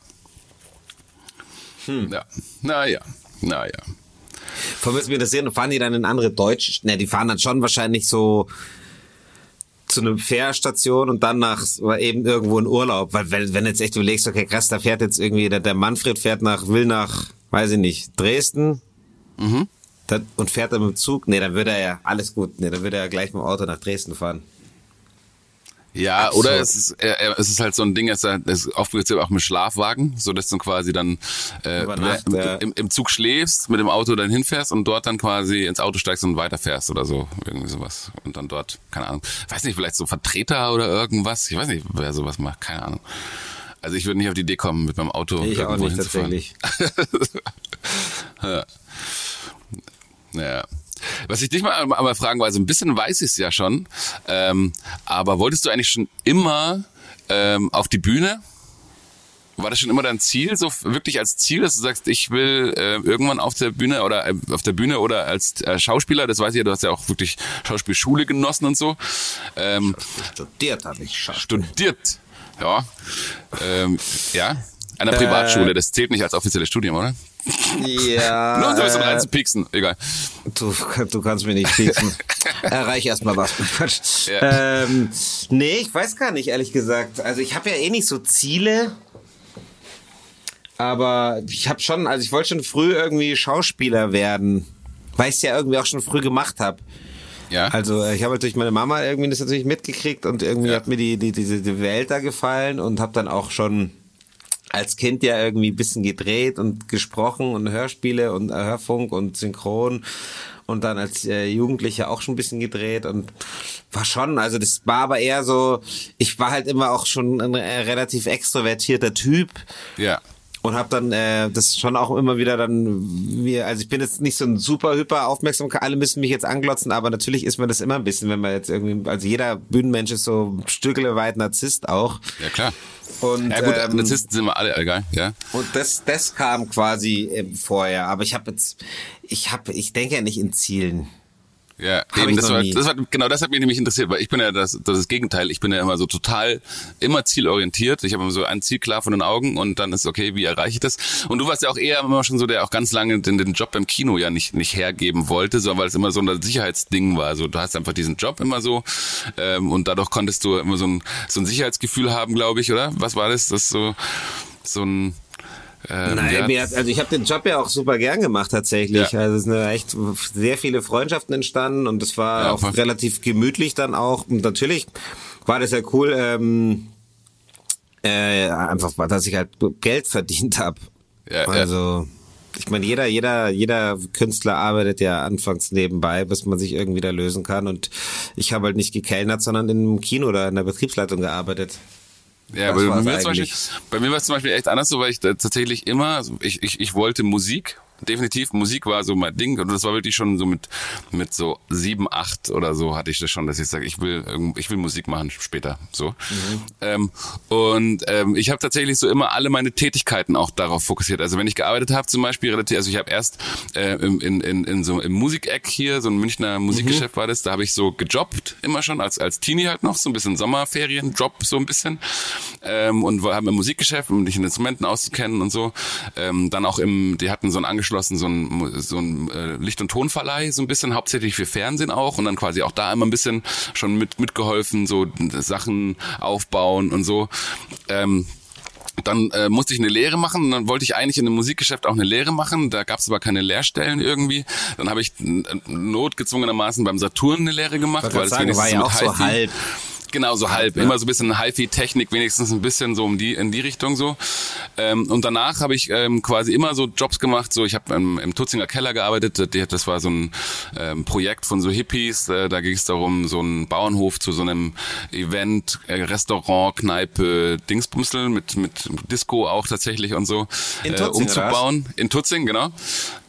Ja. Naja. Von was mir interessieren, fahren die dann in andere Deutsch? Ne, die fahren dann schon wahrscheinlich so zu einer Fährstation und dann eben irgendwo in Urlaub. Weil wenn jetzt echt überlegst, okay, krass, da fährt jetzt irgendwie, der Manfred will nach, weiß ich nicht, Dresden und fährt dann mit dem Zug. Nee, dann würde er ja, alles gut, dann würde er gleich mit dem Auto nach Dresden fahren. Ja, absurd. Oder es ist halt so ein Ding, es ist oft auch mit Schlafwagen, so dass du quasi dann im Zug schläfst, mit dem Auto dann hinfährst und dort dann quasi ins Auto steigst und weiterfährst oder so, irgendwie sowas. Und dann dort, keine Ahnung, weiß nicht, vielleicht so Vertreter oder irgendwas, ich weiß nicht, wer sowas macht, keine Ahnung. Also ich würde nicht auf die Idee kommen, mit meinem Auto irgendwo hinzufahren. Ich auch nicht, tatsächlich. Ja. Was ich dich mal fragen wollte, also ein bisschen weiß ich es ja schon, aber wolltest du eigentlich schon immer auf die Bühne? War das schon immer dein Ziel, so wirklich als Ziel, dass du sagst, ich will irgendwann auf der Bühne oder als Schauspieler, das weiß ich ja, du hast ja auch wirklich Schauspielschule genossen und so. Studiert habe ich schon. Studiert, ja. Ja, an einer Privatschule, das zählt nicht als offizielles Studium, oder? Ja. Nur so ein bisschen reinzupieksen, egal. Du kannst mir nicht pieksen. Erreich erstmal was. Ja. Nee, ich weiß gar nicht, ehrlich gesagt. Also ich habe ja eh nicht so Ziele. Aber ich habe schon, also ich wollte schon früh irgendwie Schauspieler werden. Weil ich es ja irgendwie auch schon früh gemacht habe. Ja. Also ich habe halt durch meine Mama irgendwie das natürlich mitgekriegt und irgendwie hat mir diese Welt da gefallen und habe dann auch schon als Kind ja irgendwie ein bisschen gedreht und gesprochen und Hörspiele und Hörfunk und Synchron und dann als Jugendlicher auch schon ein bisschen gedreht und war schon, also das war aber eher so, ich war halt immer auch schon ein relativ extrovertierter Typ. Ja. Und habe dann das schon auch immer wieder also ich bin jetzt nicht so ein super hyper Aufmerksamkeit, alle müssen mich jetzt anglotzen, aber natürlich ist man das immer ein bisschen, wenn man jetzt irgendwie, also jeder Bühnenmensch ist so ein Stückle weit Narzisst auch. Ja, klar. Und, ja gut, Narzissten sind wir alle, egal, ja. Und das kam quasi vorher, aber ich denke ja nicht in Zielen. Ja, eben, genau das hat mich nämlich interessiert, weil ich bin ja das Gegenteil, ich bin ja immer so total, immer zielorientiert, ich habe immer so ein Ziel klar vor den Augen und dann ist okay, wie erreiche ich das? Und du warst ja auch eher immer schon so, der auch ganz lange den Job beim Kino ja nicht hergeben wollte, sondern weil es immer so ein Sicherheitsding war, also du hast einfach diesen Job immer so und dadurch konntest du immer so ein Sicherheitsgefühl haben, glaube ich, oder? Was war das? Das so ein Nein, also ich habe den Job ja auch super gern gemacht tatsächlich. Ja. Also es sind echt sehr viele Freundschaften entstanden und es war auch relativ gemütlich dann auch. Und natürlich war das ja cool, einfach, dass ich halt Geld verdient habe. Ja, also ich meine, jeder Künstler arbeitet ja anfangs nebenbei, bis man sich irgendwie da lösen kann. Und ich habe halt nicht gekellnert, sondern im Kino oder in der Betriebsleitung gearbeitet. Ja, aber bei mir war es zum Beispiel echt anders so, weil ich tatsächlich immer, ich wollte Musik, definitiv, Musik war so mein Ding und das war wirklich schon so mit so 7, 8 oder so hatte ich das schon, dass ich sage, ich will Musik machen später, so. Ich habe tatsächlich so immer alle meine Tätigkeiten auch darauf fokussiert. Also wenn ich gearbeitet habe zum Beispiel, also ich habe erst im Musikeck hier, so ein Münchner Musikgeschäft war das, da habe ich so gejobbt, immer schon, als Teenie halt noch, so ein bisschen Sommerferienjob, so ein bisschen. Und wir haben im Musikgeschäft, um dich in Instrumenten auszukennen und so. Dann auch die hatten so ein so ein Licht- und Tonverleih, so ein bisschen, hauptsächlich für Fernsehen auch und dann quasi auch da immer ein bisschen schon mitgeholfen, so Sachen aufbauen und so. Dann musste ich eine Lehre machen und dann wollte ich eigentlich in einem Musikgeschäft auch eine Lehre machen, da gab es aber keine Lehrstellen irgendwie. Dann habe ich notgezwungenermaßen beim Saturn eine Lehre gemacht, weil es wenigstens war ja auch so halb. Genau, so halb. Ja. Immer so ein bisschen HiFi-Technik, wenigstens ein bisschen so in die Richtung so. Und danach habe ich quasi immer so Jobs gemacht. So, ich habe im Tutzinger Keller gearbeitet. Das war so ein Projekt von so Hippies. Da ging es darum, so einen Bauernhof zu so einem Event, Restaurant, Kneipe, Dingsbumsel mit Disco auch tatsächlich und so in Tutzing, umzubauen. In Tutzing, genau.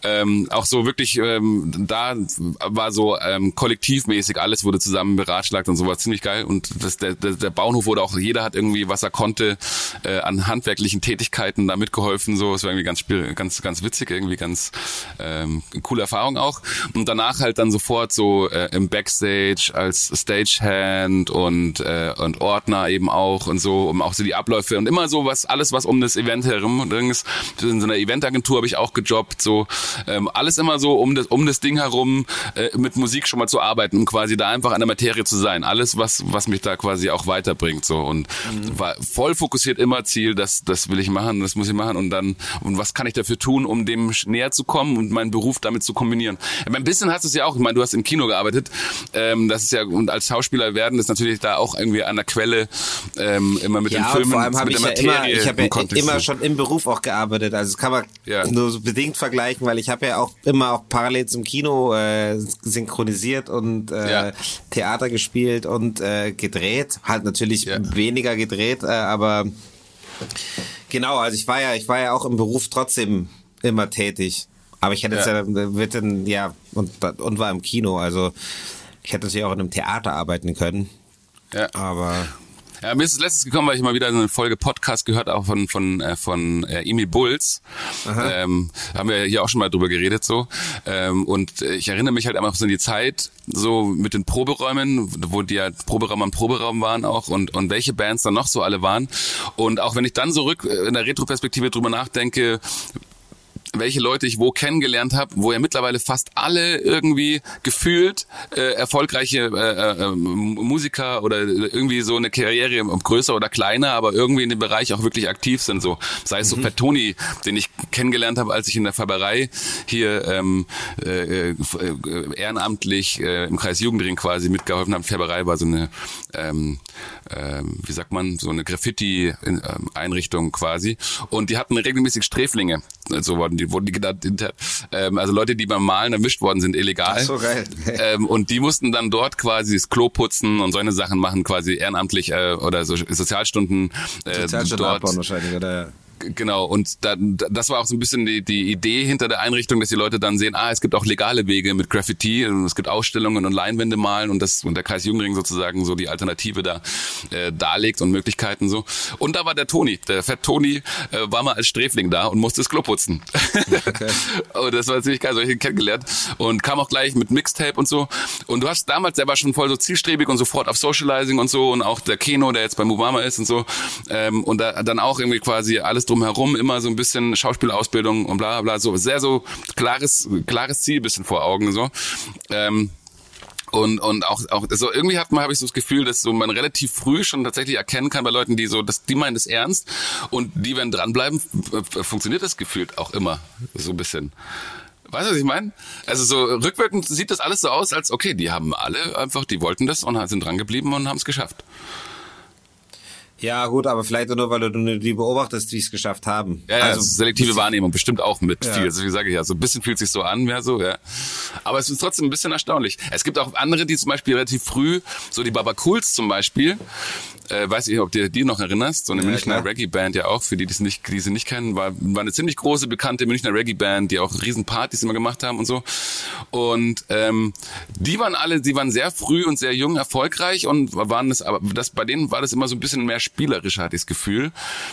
Auch so wirklich, da war so kollektivmäßig, alles wurde zusammen beratschlagt und sowas, ziemlich geil. Und der Bauernhof wurde auch, jeder hat irgendwie, was er konnte, an handwerklichen Tätigkeiten da mitgeholfen. So, es war irgendwie ganz witzig, irgendwie ganz coole Erfahrung auch. Und danach halt dann sofort so im Backstage als Stagehand und Ordner eben auch und so, um auch so die Abläufe und immer so alles was um das Event herum. Und in so einer Eventagentur habe ich auch gejobbt, so alles immer so um das Ding herum mit Musik schon mal zu arbeiten, um quasi da einfach an der Materie zu sein. Alles was mich da quasi auch weiterbringt, so, und war voll fokussiert, immer Ziel, das will ich machen, das muss ich machen, und was kann ich dafür tun, um dem näher zu kommen und meinen Beruf damit zu kombinieren. Ein bisschen hast du es ja auch, ich meine, du hast im Kino gearbeitet, das ist ja, und als Schauspieler werden ist natürlich da auch irgendwie an der Quelle, immer mit den Filmen, vor allem habe ich immer so. schon im Beruf auch gearbeitet, also das kann man nur so bedingt vergleichen, weil ich habe ja auch immer auch parallel zum Kino synchronisiert und Theater gespielt und gedreht, halt natürlich weniger gedreht, aber genau, also ich war ja auch im Beruf trotzdem immer tätig, aber ich hätte und war im Kino, also ich hätte natürlich auch in einem Theater arbeiten können, aber ja, mir ist es letztens gekommen, weil ich mal wieder eine Folge Podcast gehört, auch von Emil Bulls. Haben wir hier auch schon mal drüber geredet, so. Und ich erinnere mich halt einfach so an die Zeit, so mit den Proberäumen, wo die ja Proberaum am Proberaum waren auch, und welche Bands dann noch so alle waren. Und auch wenn ich dann so in der Retroperspektive drüber nachdenke, welche Leute ich wo kennengelernt habe, wo ja mittlerweile fast alle irgendwie gefühlt erfolgreiche Musiker oder irgendwie so eine Karriere größer oder kleiner, aber irgendwie in dem Bereich auch wirklich aktiv sind. So, sei es so Fat Tony, den ich kennengelernt habe, als ich in der Färberei hier ehrenamtlich im Kreis Jugendring quasi mitgeholfen habe. Färberei war so eine wie sagt man, so eine Graffiti-Einrichtung quasi, und die hatten regelmäßig Sträflinge, so wurden die genannt, also Leute, die beim Malen erwischt worden sind, illegal. Ach so, geil. Und die mussten dann dort quasi das Klo putzen und so eine Sachen machen, quasi ehrenamtlich oder so Sozialstunden dort. Abbauen wahrscheinlich, oder? Genau, und das war auch so ein bisschen die Idee hinter der Einrichtung, dass die Leute dann sehen, es gibt auch legale Wege mit Graffiti, und es gibt Ausstellungen und Leinwände malen, und der Kreis Jugendring sozusagen so die Alternative da darlegt und Möglichkeiten so. Und da war der Toni, der Fat Toni, war mal als Sträfling da und musste das Klo putzen. Okay. Und das war ziemlich geil, so hab ich ihn kennengelernt, und kam auch gleich mit Mixtape und so. Und du hast damals, der war schon voll so zielstrebig und sofort auf Socializing und so, und auch der Keno, der jetzt bei Mubama ist und so, und dann auch irgendwie quasi alles drumherum, immer so ein bisschen Schauspielausbildung und bla bla, so sehr so klares Ziel bisschen vor Augen, so. Und auch so irgendwie habe ich so das Gefühl, dass so man relativ früh schon tatsächlich erkennen kann bei Leuten, die meinen das ernst, und die, wenn dranbleiben, funktioniert das gefühlt auch immer so ein bisschen. Weißt du, was ich meine? Also so rückwirkend sieht das alles so aus, als okay, die haben alle einfach, die wollten das und sind dran geblieben und haben es geschafft. Ja, gut, aber vielleicht nur, weil du die beobachtest, die es geschafft haben. Ja, also selektive Wahrnehmung bestimmt auch mit viel. Also wie sage ich ja, so ein bisschen fühlt sich so an, ja so, ja. Aber es ist trotzdem ein bisschen erstaunlich. Es gibt auch andere, die zum Beispiel relativ früh, so die Baba Cools zum Beispiel, weiß ich, ob du die noch erinnerst, so eine Münchner Reggae-Band ja auch, für die sie nicht kennen, war eine ziemlich große, bekannte Münchner Reggae-Band, die auch Riesenpartys immer gemacht haben und so. Und die waren sehr früh und sehr jung erfolgreich, und bei denen war das immer so ein bisschen mehr spielerischer, hatte ich das Gefühl.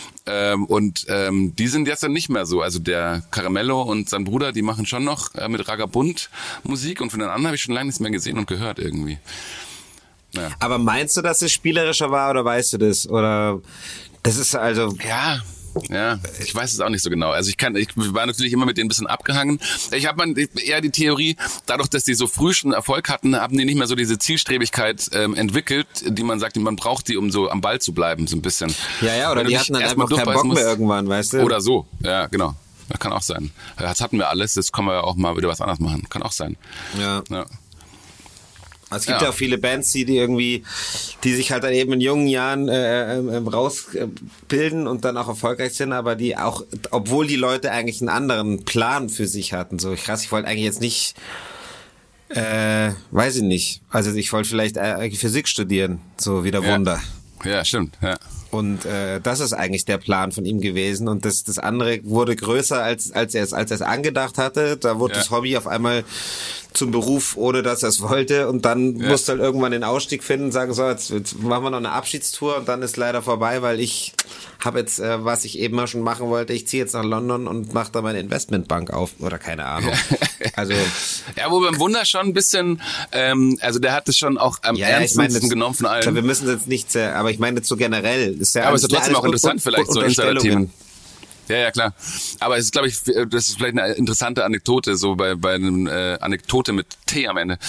Die sind jetzt dann nicht mehr so. Also der Caramello und sein Bruder, die machen schon noch mit Ragabund Musik, und von den anderen habe ich schon lange nichts mehr gesehen und gehört irgendwie. Ja. Aber meinst du, dass es spielerischer war, oder weißt du das? Oder das ist also... Ja, ich weiß es auch nicht so genau. Also ich war natürlich immer mit denen ein bisschen abgehangen. Ich habe eher die Theorie, dadurch, dass die so früh schon Erfolg hatten, haben die nicht mehr so diese Zielstrebigkeit entwickelt, die man sagt, man braucht die, um so am Ball zu bleiben, so ein bisschen. Ja, oder die hatten dann einfach keinen Bock mehr irgendwann, weißt du? Oder so, ja, genau. Das kann auch sein. Jetzt hatten wir alles, jetzt können wir ja auch mal wieder was anderes machen. Kann auch sein. Ja. Es gibt ja auch viele Bands, die sich halt dann eben in jungen Jahren rausbilden und dann auch erfolgreich sind, aber die auch, obwohl die Leute eigentlich einen anderen Plan für sich hatten. So krass, ich wollte eigentlich jetzt nicht, weiß ich nicht. Also ich wollte vielleicht Physik studieren, so wie der Wunder. Ja, stimmt, ja. Und das ist eigentlich der Plan von ihm gewesen. Und das andere wurde größer, als er es angedacht hatte. Da wurde das Hobby auf einmal zum Beruf, ohne dass er es wollte. Und dann musste halt irgendwann den Ausstieg finden, sagen, so, jetzt machen wir noch eine Abschiedstour und dann ist leider vorbei, weil ich habe jetzt, was ich eben mal schon machen wollte, ich ziehe jetzt nach London und mache da meine Investmentbank auf oder keine Ahnung. Also ja, wo beim Wunder schon ein bisschen, also der hat es schon auch am ernstesten genommen von allen. Klar, wir müssen jetzt nicht sehr, aber ich meine jetzt so generell. Ist ja aber es ist trotzdem auch interessant vielleicht, so Insider-Themen. Ja, klar. Aber es ist, glaube ich, das ist vielleicht eine interessante Anekdote, so bei einem Anekdote mit T am Ende.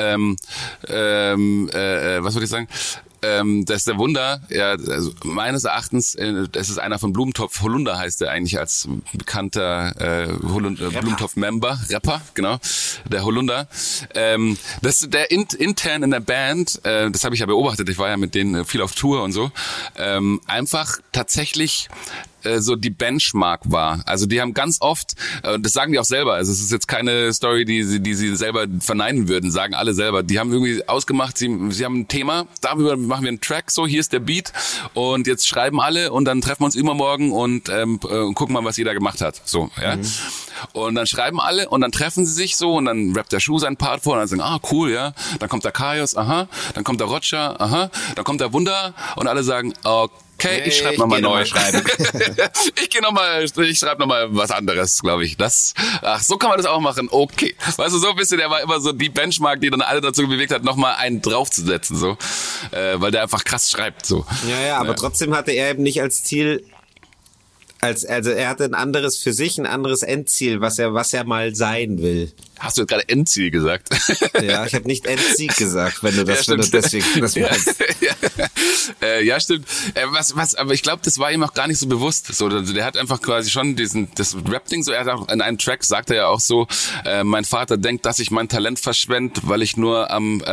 Was würde ich sagen? Das ist der Wunder, ja, also meines Erachtens, das ist einer von Blumentopf, Holunder heißt er eigentlich als bekannter Blumentopf-Member, Rapper, genau, der Holunder. Das ist der intern in der Band, das habe ich ja beobachtet, ich war ja mit denen viel auf Tour und so, einfach tatsächlich so die Benchmark war. Also die haben ganz oft, das sagen die auch selber, also es ist jetzt keine Story, die sie selber verneinen würden, sagen alle selber. Die haben irgendwie ausgemacht, sie haben ein Thema, darüber machen wir einen Track, so hier ist der Beat und jetzt schreiben alle und dann treffen wir uns übermorgen und gucken mal, was jeder gemacht hat. So, ja. Und dann schreiben alle und dann treffen sie sich so und dann rappt der Schuh seinen Part vor und dann sagen, cool, ja. Dann kommt der Kaios, aha. Dann kommt der Roger, aha. Dann kommt der Wunder und alle sagen, okay, ich schreibe nochmal neu. Ich schreibe nochmal was anderes, glaube ich. So kann man das auch machen. Okay. Weißt du, so ein bisschen, der war immer so die Benchmark, die dann alle dazu bewegt hat, nochmal einen draufzusetzen, so. Weil der einfach krass schreibt, so. Ja, aber trotzdem hatte er eben nicht als Ziel, also er hatte ein anderes Endziel, was er mal sein will. Hast du jetzt gerade Endziel gesagt? Ja, ich habe nicht Endsieg gesagt, wenn du deswegen das meinst. Ja, stimmt. Aber ich glaube, das war ihm auch gar nicht so bewusst. So, der hat einfach quasi schon das Rap-Ding so, er hat auch in einem Track sagt er ja auch so, mein Vater denkt, dass ich mein Talent verschwende, weil ich nur ich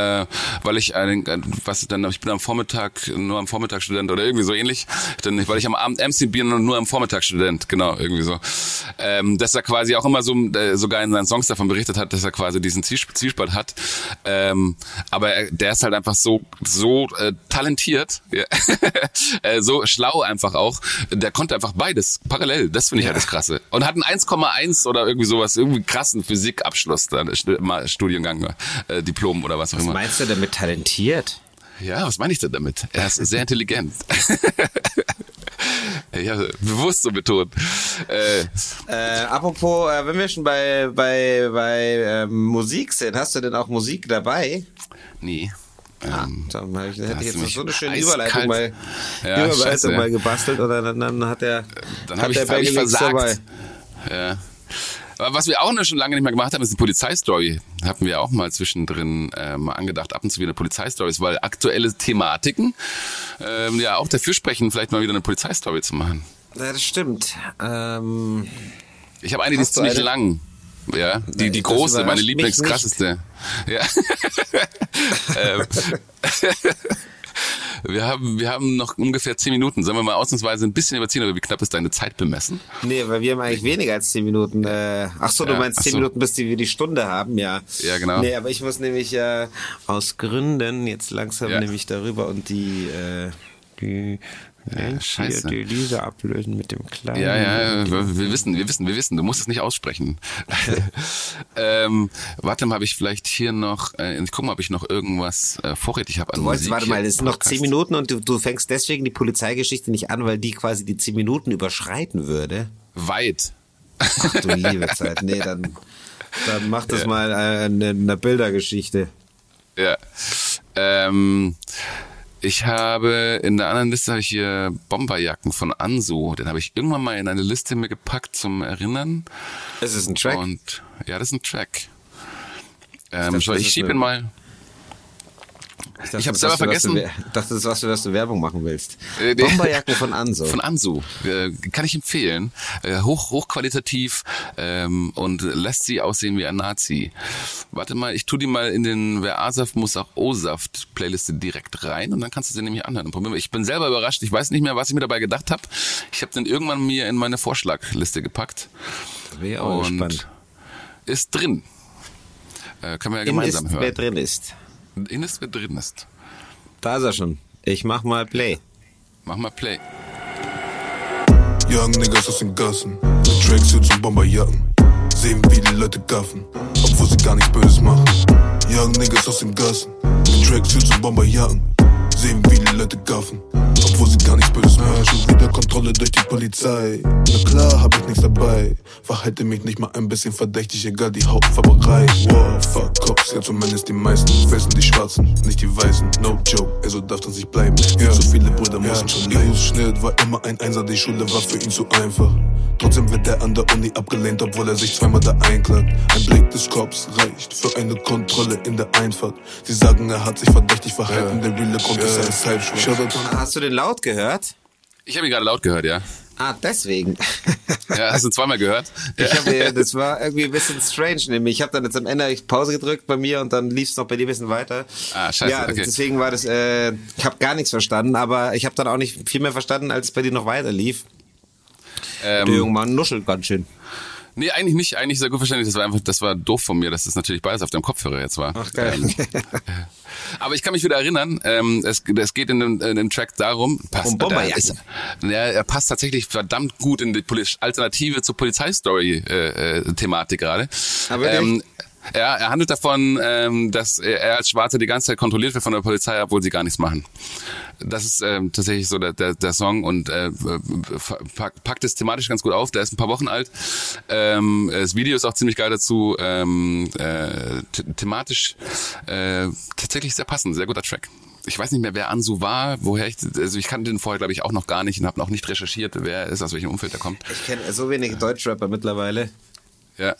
bin am Vormittag Student oder irgendwie so ähnlich, weil ich am Abend MC bin und nur am Vormittag Student, genau, irgendwie so. Dass er quasi auch immer so, sogar in seinen Songs davon berichtet hat, dass er quasi diesen Zwiespalt hat. Aber der ist halt einfach so talentiert, ja. So schlau einfach auch. Der konnte einfach beides parallel. Das finde ich halt das Krasse. Und hat einen 1,1 oder irgendwie sowas, irgendwie krassen Physikabschluss, dann Studiengang, Diplom oder was auch immer. Was meinst du damit talentiert? Ja, was meine ich denn damit? Er ist sehr intelligent. Ja, bewusst so betont. Apropos, wenn wir schon bei Musik sind, hast du denn auch Musik dabei? Nee. Dann hätte ich jetzt so eine schöne Überleitung mal gebastelt oder dann hat der hab ich versagt. Dabei. Ja. Aber was wir auch schon lange nicht mehr gemacht haben, ist eine Polizeistory. Hatten wir auch mal zwischendrin mal angedacht, ab und zu wieder eine Polizeistory, weil aktuelle Thematiken ja auch dafür sprechen, vielleicht mal wieder eine Polizeistory zu machen. Ja, das stimmt. Ich habe eine, die ist ziemlich lang. Ja, die große, meine Lieblingskrasseste. Ja. Wir haben noch ungefähr 10 Minuten. Sollen wir mal ausnahmsweise ein bisschen überziehen, aber wie knapp ist deine Zeit bemessen? Nee, weil wir haben eigentlich weniger als 10 Minuten. Du meinst 10 Minuten, bis wir die Stunde haben, ja. Ja, genau. Nee, aber ich muss nämlich aus Gründen jetzt langsam nämlich darüber und die Scheiße. Die Elise ablösen mit dem Kleinen. Ja, wir wissen. Du musst es nicht aussprechen. Warte mal, habe ich vielleicht hier noch, ich guck mal, ob ich noch irgendwas vorrätig habe an Musik. Warte mal, es sind noch 10 Minuten und du fängst deswegen die Polizeigeschichte nicht an, weil die quasi die 10 Minuten überschreiten würde. Weit. Ach du liebe Zeit. Nee, dann mach das mal eine Bildergeschichte. Ja. Ich habe in der anderen Liste hier Bomberjacken von Ansu. Den habe ich irgendwann mal in eine Liste mir gepackt zum Erinnern. Ist es ein Track? Und ja, das ist ein Track. Ich schiebe ihn mal. Ich habe selber vergessen. Ich dachte, das ist was du Werbung machen willst. Bomberjacken von Ansu. Von Ansu. Kann ich empfehlen. Hochqualitativ und lässt sie aussehen wie ein Nazi. Warte mal, ich tue die mal in den Wer A-Saft muss auch O-Saft Playliste direkt rein und dann kannst du sie nämlich anhören. Ich bin selber überrascht. Ich weiß nicht mehr, was ich mir dabei gedacht habe. Ich habe den irgendwann mir in meine Vorschlagliste gepackt. Da bin ich auch gespannt. Ist drin. Können wir ja gemeinsam hören. Wer drin ist. Wer drin ist. Da ist er schon. Ich mach mal Play. Mach mal Play. Young Niggas aus den Gassen, mit Tracksuits und Bomberjacken. Sehen, wie die Leute gaffen, obwohl sie gar nichts Böses machen. Young Niggas aus den Gassen, mit Tracksuits und Bomberjacken. Sehen, wie die Leute gaffen, obwohl sie gar nichts Böses machen. Schon wieder Kontrolle durch die Polizei. Na klar, hab ich nichts dabei. Verhalte mich nicht mal ein bisschen verdächtig, egal die Hautfarberei. Wow, fuck Cops, ja zumindest die meisten. Wissen die Schwarzen, nicht die Weißen. No joke, so darf das nicht bleiben. Ja. So viele Brüder müssen schon leiden. Schnitt war immer ein Einser, die Schule war für ihn zu einfach. Trotzdem wird er an der Uni abgelehnt, obwohl er sich zweimal da einklagt. Ein Blick des Cops reicht für eine Kontrolle in der Einfahrt. Sie sagen, er hat sich verdächtig verhalten, der reale Grund ist ein Halbschwach. Hast du den laut gehört? Ich habe ihn gerade laut gehört, ja. Ah, deswegen. Ja, hast du zweimal gehört? Das war irgendwie ein bisschen strange, nämlich ich habe dann jetzt am Ende Pause gedrückt bei mir und dann lief es noch bei dir ein bisschen weiter. Ah, scheiße, ja, okay. Deswegen war das, ich habe gar nichts verstanden, aber ich habe dann auch nicht viel mehr verstanden, als es bei dir noch weiter lief. Der junge Mann nuschelt ganz schön. Nee, eigentlich nicht. Eigentlich sehr gut verständlich. Das war doof von mir, dass das natürlich beides auf dem Kopfhörer jetzt war. Ach, geil. Aber ich kann mich wieder erinnern, es geht in dem Track darum, er passt tatsächlich verdammt gut in die Alternative zur Polizeistory-Thematik gerade. Ja, er handelt davon, dass er als Schwarzer die ganze Zeit kontrolliert wird von der Polizei, obwohl sie gar nichts machen. Das ist tatsächlich so der Song und packt es thematisch ganz gut auf. Der ist ein paar Wochen alt. Das Video ist auch ziemlich geil dazu. Thematisch tatsächlich sehr passend, sehr guter Track. Ich weiß nicht mehr, wer Ansu war, ich kannte den vorher, glaube ich, auch noch gar nicht und habe noch nicht recherchiert, wer er ist, aus welchem Umfeld er kommt. Ich kenne so wenige Deutschrapper mittlerweile. Ja.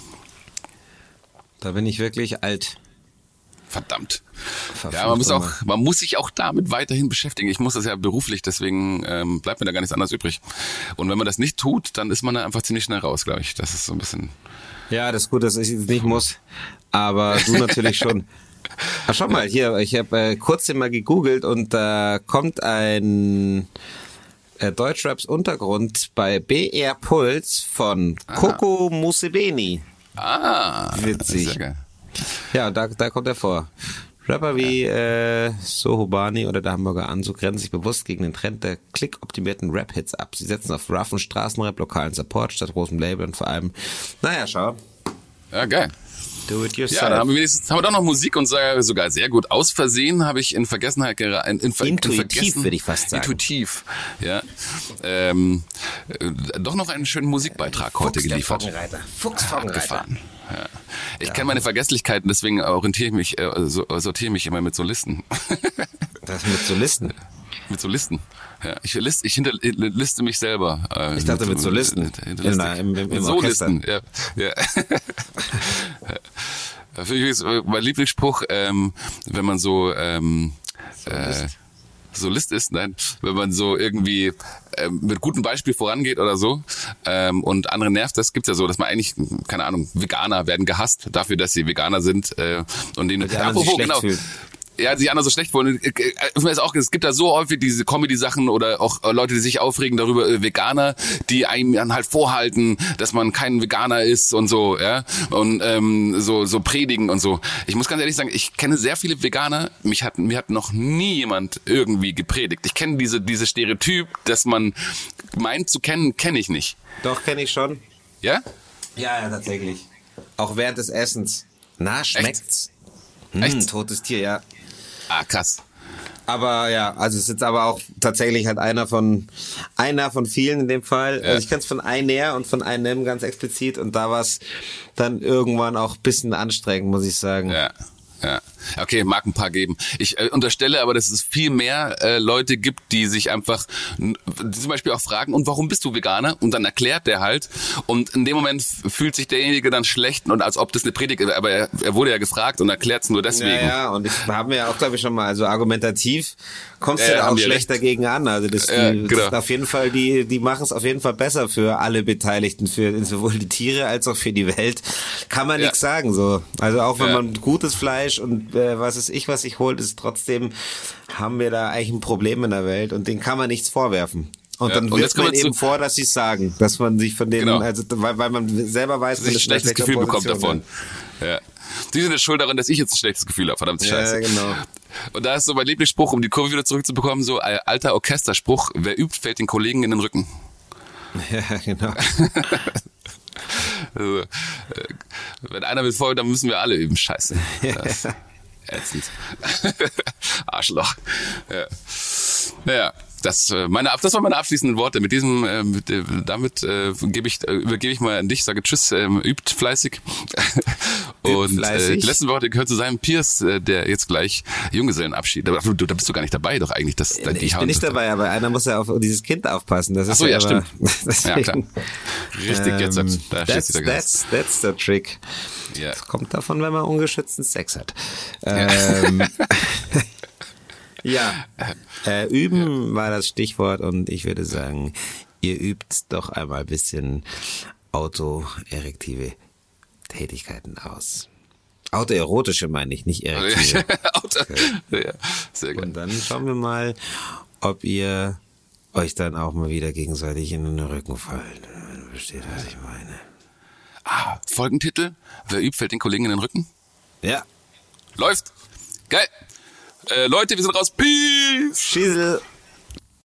Da bin ich wirklich alt. Verdammt. Ja, man muss sich auch damit weiterhin beschäftigen. Ich muss das ja beruflich, deswegen bleibt mir da gar nichts anderes übrig. Und wenn man das nicht tut, dann ist man da einfach ziemlich schnell raus, glaube ich. Das ist so ein bisschen... Ja, das ist gut, dass ich es nicht muss, aber du natürlich schon. Ach, schau mal, hier, ich habe kurz mal gegoogelt und da kommt ein Deutschraps Untergrund bei BR Puls von Coco Museveni. Witzig. Sehr geil. Ja, da kommt er vor. Rapper wie Sohobani oder der Hamburger Ansu grenzen sich bewusst gegen den Trend der klickoptimierten Rap-Hits ab. Sie setzen auf roughen Straßenrap, lokalen Support statt großem Label und vor allem, naja, schau. Ja, geil. Do it yourself. Ja, da haben wir doch noch Musik und sogar sehr gut. Aus Versehen habe ich in Vergessenheit geraten. Intuitiv, würde ich fast sagen. Intuitiv, ja. Doch noch einen schönen Musikbeitrag heute geliefert. Fuchsfoggenreiter. Ja. Ich kenne meine Vergesslichkeiten, deswegen sortiere ich mich immer mit Solisten. Das mit Solisten? Mit Solisten. Ja, ich liste mich selber. Ich dachte mit Solisten. Mit Solisten, ja. Mein Lieblingsspruch, wenn man so Solist ist, wenn man so irgendwie mit gutem Beispiel vorangeht oder so und andere nervt, das gibt's ja so, dass man eigentlich, keine Ahnung, Veganer werden gehasst dafür, dass sie Veganer sind und denen ja, die anderen so schlecht wollen. Es gibt da so häufig diese Comedy-Sachen oder auch Leute, die sich aufregen darüber, Veganer, die einem dann halt vorhalten, dass man kein Veganer ist und so, ja, und so predigen und so. Ich muss ganz ehrlich sagen, ich kenne sehr viele Veganer, mir hat noch nie jemand irgendwie gepredigt. Ich kenne diese Stereotyp, dass man meint zu kennen, kenne ich nicht. Doch, kenne ich schon. Ja? Ja, tatsächlich. Auch während des Essens. Na, schmeckt's? Echt? Totes Tier, ja. Ah, krass. Aber ja, also es ist jetzt aber auch tatsächlich halt einer von vielen in dem Fall. Ja. Also ich kenne es von einer und von einem ganz explizit und da war es dann irgendwann auch ein bisschen anstrengend, muss ich sagen. Ja. Okay, mag ein paar geben. Ich unterstelle aber, dass es viel mehr Leute gibt, die sich einfach zum Beispiel auch fragen, und warum bist du Veganer? Und dann erklärt der halt. Und in dem Moment fühlt sich derjenige dann schlecht und als ob das eine Predigt ist. Aber er wurde ja gefragt und erklärt es nur deswegen. Ja, und ich haben ja auch, glaube ich, schon mal, also argumentativ kommst du da auch schlecht dagegen an. Also das ist auf jeden Fall, die machen es auf jeden Fall besser für alle Beteiligten, für sowohl die Tiere als auch für die Welt. Kann man nichts sagen so. Also auch wenn man gutes Fleisch und was ich holt, ist trotzdem, haben wir da eigentlich ein Problem in der Welt und denen kann man nichts vorwerfen. Und dann wirft man eben vor, dass sie es sagen, dass man sich von denen, also weil man selber weiß, dass man ein schlechtes Gefühl bekommt davon. Ja. Sie sind jetzt schuld daran, dass ich jetzt ein schlechtes Gefühl habe, verdammte Scheiße. Ja, genau. Und da ist so mein Lieblingsspruch, um die Kurve wieder zurückzubekommen, so ein alter Orchesterspruch: Wer übt, fällt den Kollegen in den Rücken. Ja, genau. Also, wenn einer will folgen, dann müssen wir alle üben. Scheiße. Das ätzend. Arschloch. Ja. Naja, das waren meine abschließenden Worte. Mit diesem, damit übergebe ich mal an dich, sage Tschüss, übt fleißig. Und die letzten Worte gehören zu seinem Pierce, der jetzt gleich Junggesellenabschied. Da bist du gar nicht dabei, doch eigentlich. Ich bin nicht dabei, aber einer muss ja auf dieses Kind aufpassen. Das ist ja, stimmt. Deswegen, ja, klar. Richtig, jetzt da steht wieder ganz. That's the trick. Yeah. Das kommt davon, wenn man ungeschützten Sex hat. Ja, üben war das Stichwort und ich würde sagen, ihr übt doch einmal ein bisschen autoerektive Tätigkeiten aus. Autoerotische meine ich, nicht erektive. Ja, sehr gut. Und dann schauen wir mal, ob ihr euch dann auch mal wieder gegenseitig in den Rücken fallen. Versteht, was ich meine? Folgentitel: Wer übt, fällt den Kollegen in den Rücken? Ja. Läuft. Geil. Leute, wir sind raus. Peace. Schießel.